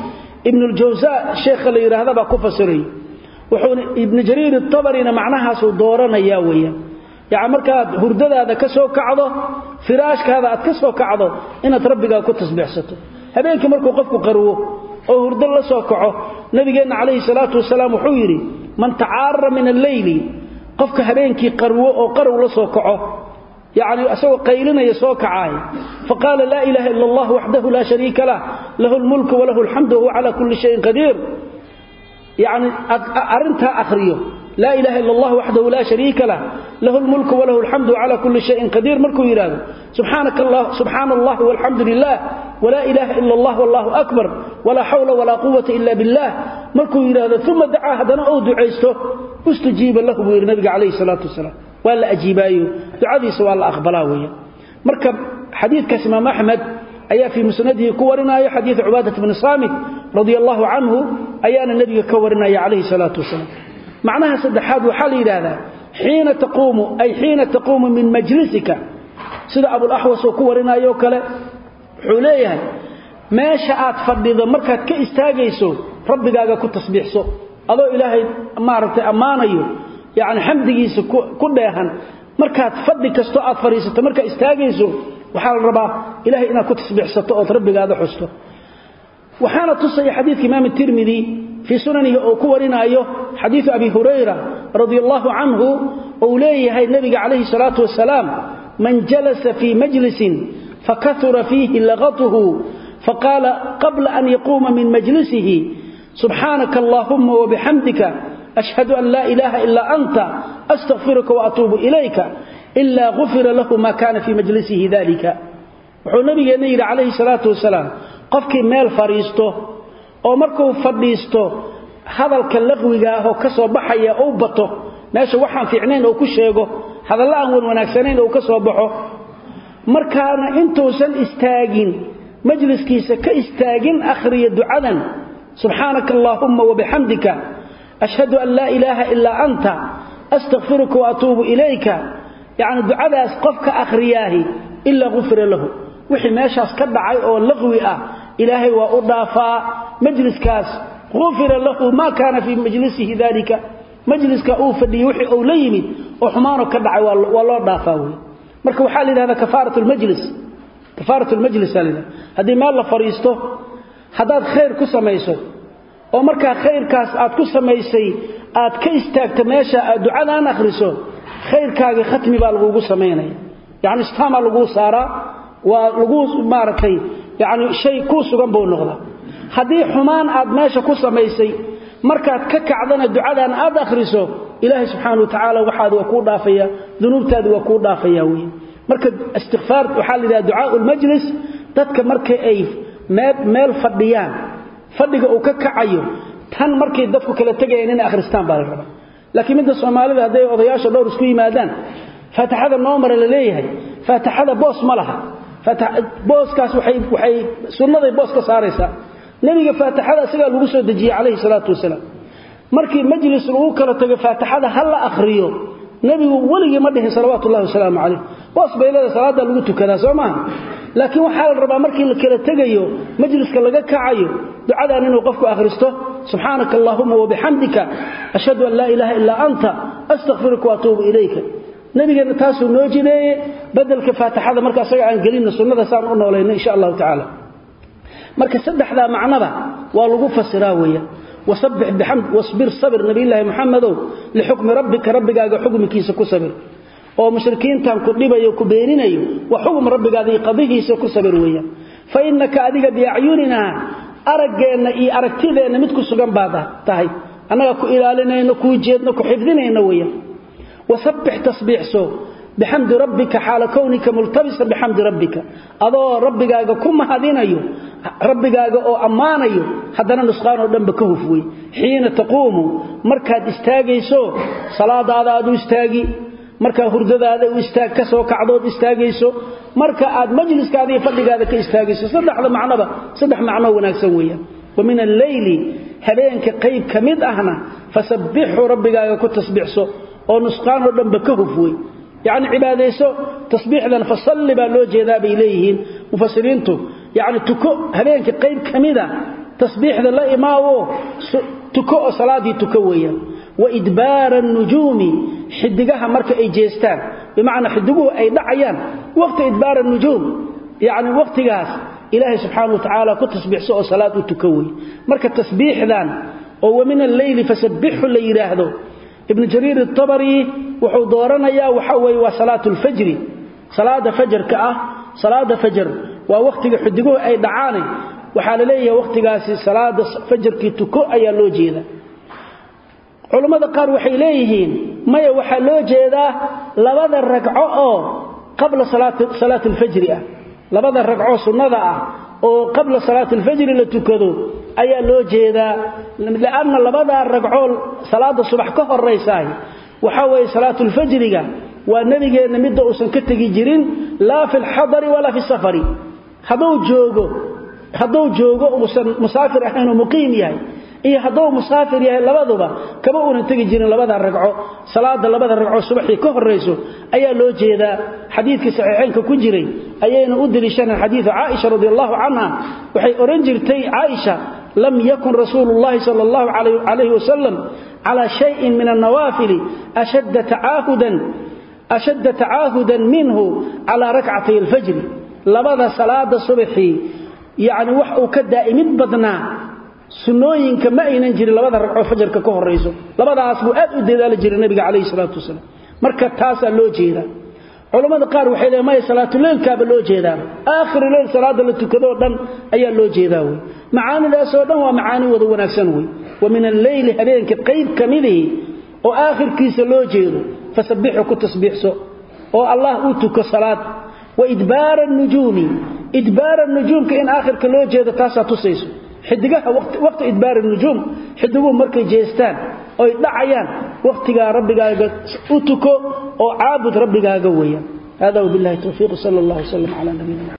ibn al-Jawza sheekha la yiraahdo ba ku fasiray wuxuu ibn Jarir at-Tabari macnahaas uu dooranaya weeyaan yaani markaad hurdadaada ka soo kacdo firaashkaada aad ka soo kacdo inaad rabbiga ku tasbiixsato habeenkii markuu qofku qarwo oo hurdo la soo kaco nabigeena kaleey salaatu wasalaam wuxuu yiri man ta'arra min al-layli qofka habeenkii qarwo oo qarw la soo kaco يعني أسوأ قيلنا يسوك عاي فقال لا إله إلا الله وحده لا شريك له له الملك وله الحمد وهو على كل شيء قدير يعني أرنتها أخريه لا إله إلا الله وحده لا شريك له له الملك وله الحمد وعلى كل شيء قدير ملكه يراده سبحانك الله سبحان الله والحمد لله ولا إله إلا الله والله أكبر ولا حول ولا قوة إلا بالله ملكه يراده ثم دعا هذا أو دعيسته استجيب له النبي عليه الصلاة والسلام ولا أجيبايه دعادي سوى الله أخبراوية مركب حديث كاسمام أحمد أيا في مسنده كورنا أي حديث عبادة بن صامت رضي الله عنه أيان النبي كورنا عليه الصلاة والسلام معناها سدحاد وحالي هذا حين تقوم أي حين تقوم من مجلسك سيد أبو الأحوص وكورنا يوكلا حليها ما شاءت فرديد مركب كإستاجيسو ربي قاقا كنت تصبيحسو أضو إلهي أمارة أمانيو يعني حمديسو كدهن markaad fadhi kasto aad fariisato marka istaagayso waxa la rabaa ilaahay inaad ku tasbiixsato oo rabbigaada xusto waxaana tusay xadiis imaam at-Tirmidhi fi sunanihi oo ku warinayo xadiis Abi Hurayra radiyallahu anhu oo leeyahay nabiga kaleey salatu wasalaam man jalasa fi majlisin fakathura fihi laghatuhu faqala qabla an yaquma min majlisihi subhanaka allahumma wa bihamdika أشهد أن لا إله إلا أنت أستغفرك وأتوب إليك إلا غفر له ما كان في مجلسه ذلك وحو النبي نير عليه الصلاة والسلام قفك ميل فريسته أو مركو فرديسته هذا الكلغوغا هو كسو بحيا أو بطه ماشي وحان في عنين أو كشيغو هذا لا أنول وناكسنين أو كسو بحه مركانا انتو سن استاقين مجلس كيسا كاستاقين أخري دعاً سبحانك اللهم وبحمدك أشهد أن لا إله إلا أنت أستغفرك وأتوب إليك يعني الدعاء أسقفك أخرياه إلا غفر له وحي ماشي أسكدعي أو اللغوي إلهي وأضافا مجلس كاس غفر له ما كان في مجلسه ذلك مجلس كأوفدي وحي أو ليمي وحمانه كدعي والله ضافاوي مركو حالي هذا كفارة المجلس كفارة المجلس هذه ما الله فريسته هذا خير كسميسه oo marka khayrkaas aad ku sameysay aad ka istaagto meesha aad ducada aan akhriso khayrkaaga khatmi baa lagu sameeynaa yaani istaama lagu saara waa lagu maaratay yaani shay ku sugan buu noqdaa hadii xumaan aad meesha ku sameysay markaad ka kacdana ducadan aad akhriso ilaahay subhanahu wa ta'ala waxaad ku dhaafaya dunuubtaadu waa ku dhaafaya weey marka istighfar waxa la yiraahdaa ducaa majlis dadka marka ay meel fadhiyaan fadhiga uu ka kacayo tan markay dadku kala tagayeen in akhristaan baa la rabaa laakiin midda Soomaalida haday odayaasha dhowr isku yimaadaan faatixada noomar la leeyahay faatixada boos ma laha booskaas waxay waxay sunnada boos ka saaraysa nabiga faatixada asiga lagu soo dajiyay kaleey salaatu wasalaam markii majlis lagu kala tago faatixada hal la akhriyo nabigu waliga ma dhihin salawaatu Allahi salaamu alayhi boos beelada salaada lagu tukadaa Soomaa laakiin waxa la rabaa markii la kala tagayo majliska laga kacayo ducada inuu qofku akhristo subhanaka allahumma wa bihamdika ashhadu an la ilaha illa anta astaghfiruka wa atubu ilayka nabigeena taas uu noo jideeyay badalka faatixada marka asaga aan gelino sunnada saan u nooleeyna insha Allah ta'ala marka saddexda macnada waa lagu fasiraa weeyaa wasabbih bihamd wasbir sabr nabi ilaahi muhammadow li hukmi rabbika rabbigaaga xukmikiisa ku sabir oo mushrikiintan ku dhibayo ku beeninayo wa hukm rabbigaada qadihiisa ku sabir weeyaa fa innaka adiga bi ayunina araggeena iyo aragtideena mid ku sugan baad tahay anaga ku ilaalinayno ku jeedno ku xifdinayno weeyaa wasabbih tasbiihso bihamdi rabbika hala kawnika multabisa bihamdi rabbika adoo rabbigaaga ku mahadinayo rabbigaaga oo amaanayo hadana nusqaan oo dhanba ka hufway xiina taquumu markaad istaagayso salaadaada aad u istaagi marka hurdadaada u istaag ka soo kacdood istaagayso marka aad majliskaada iyo fadhigaada ka istaagayso saddexda macnaba saddex macno wanaagsan weeyaan ومن الليل habeenka qayb kamid ahna fasabbihu rabbigaaga ku tasbiixso oo nusqaan oo dhanba ka hufway يعني عباديسو تصبيحنا فصلي با لو جيدا بي ليهين مفسرينتو يعني تكو هبينك قيب كميدا tasbiixda la imaawo tuko salaadi tuko weeyaan wa idbaar an-nujum xidigaha marka ay jeestaan bimaana xidigu ay dhacayaan waqti idbaar an-nujum yaani waqtigaas ilaahi subhanahu wa ta'ala ku tasbiixso oo salaad u tuko weey marka tasbiixdan oo min al-layl fasabbihu la yiraahdo ibn jarir at-tabari wuxuu dooranayaa waxa weey waa salaatul fajr salaada fajrka ah salaada fajr waa waqtiga xidigu ay dhacaan waxa la leeyahay waqtigaasi salaada fajrkii tuko ayaa loo jeeda culimada qaar waxay leeyihiin maya waxa loo jeedaa labada ragco oo qabla salaat salaatul fajr ah labada ragco sunnada ah oo qabla salaatul fajr la tukado ayaa loo jeedaa laana labada ragco salaada subax ka horeysay waxa way salaatul fajriga waa nabigeena mid uusan ka tagi jirin la fil hadari wala fi safari haduu joogo haduu joogo uusan musaafir ahayn oo muqiim yahay iyo haduu musaafir yahay labaduba kaba uu tagi jirin labada ragco salaada labada ragco subaxii ka horeyso ayaa loo jeedaa xadiiska saxiixaynka ku jiray ayayna u dilishanaa xadiis Aisha radhiyallahu anha waxay oran jirtay Aisha lam yakun rasuulullah sallallahu alayhi wasallam ala shay'in min an-nawafil ashadda ta'ahudan ashadda ta'ahudan minhu ala rak'atay al-fajr labada salaada subaxii yaani wax uu ka daa'imid badnaa sunnooyinka ma aynan jirin labada ragco fajrka ka horeyso labadaas buu aad u deedaali jiray nabiga kaleey salaatu wasalaam marka taas loo jeeda culimada qaar waxay leeyahay salaatul leelka ba loo jeedaa aakhir leel salaada la tukado dhan ayaa loo jeedaa way macaanidaas oo dhan waa macaani wada wanaagsan way wa min al-layl habeenka qayb kamidii oo aakhirkiisa loo jeedo fasabbihu ku tasbiixso oo allah uu tuko salaad wa idbaar an-nujum idbaar an-nujum ka in aakhirka loo jeedo taas tusayso xidigaha waqti waqti idbaar an-nujum xidigu markay jeestaan oo dhacayaan waqtiga rabbigaaga u tuko oo caabud rabbigaaga weeyaan hada billahi tawfiiq sallallahu alayhi wa sallam ala nabiyina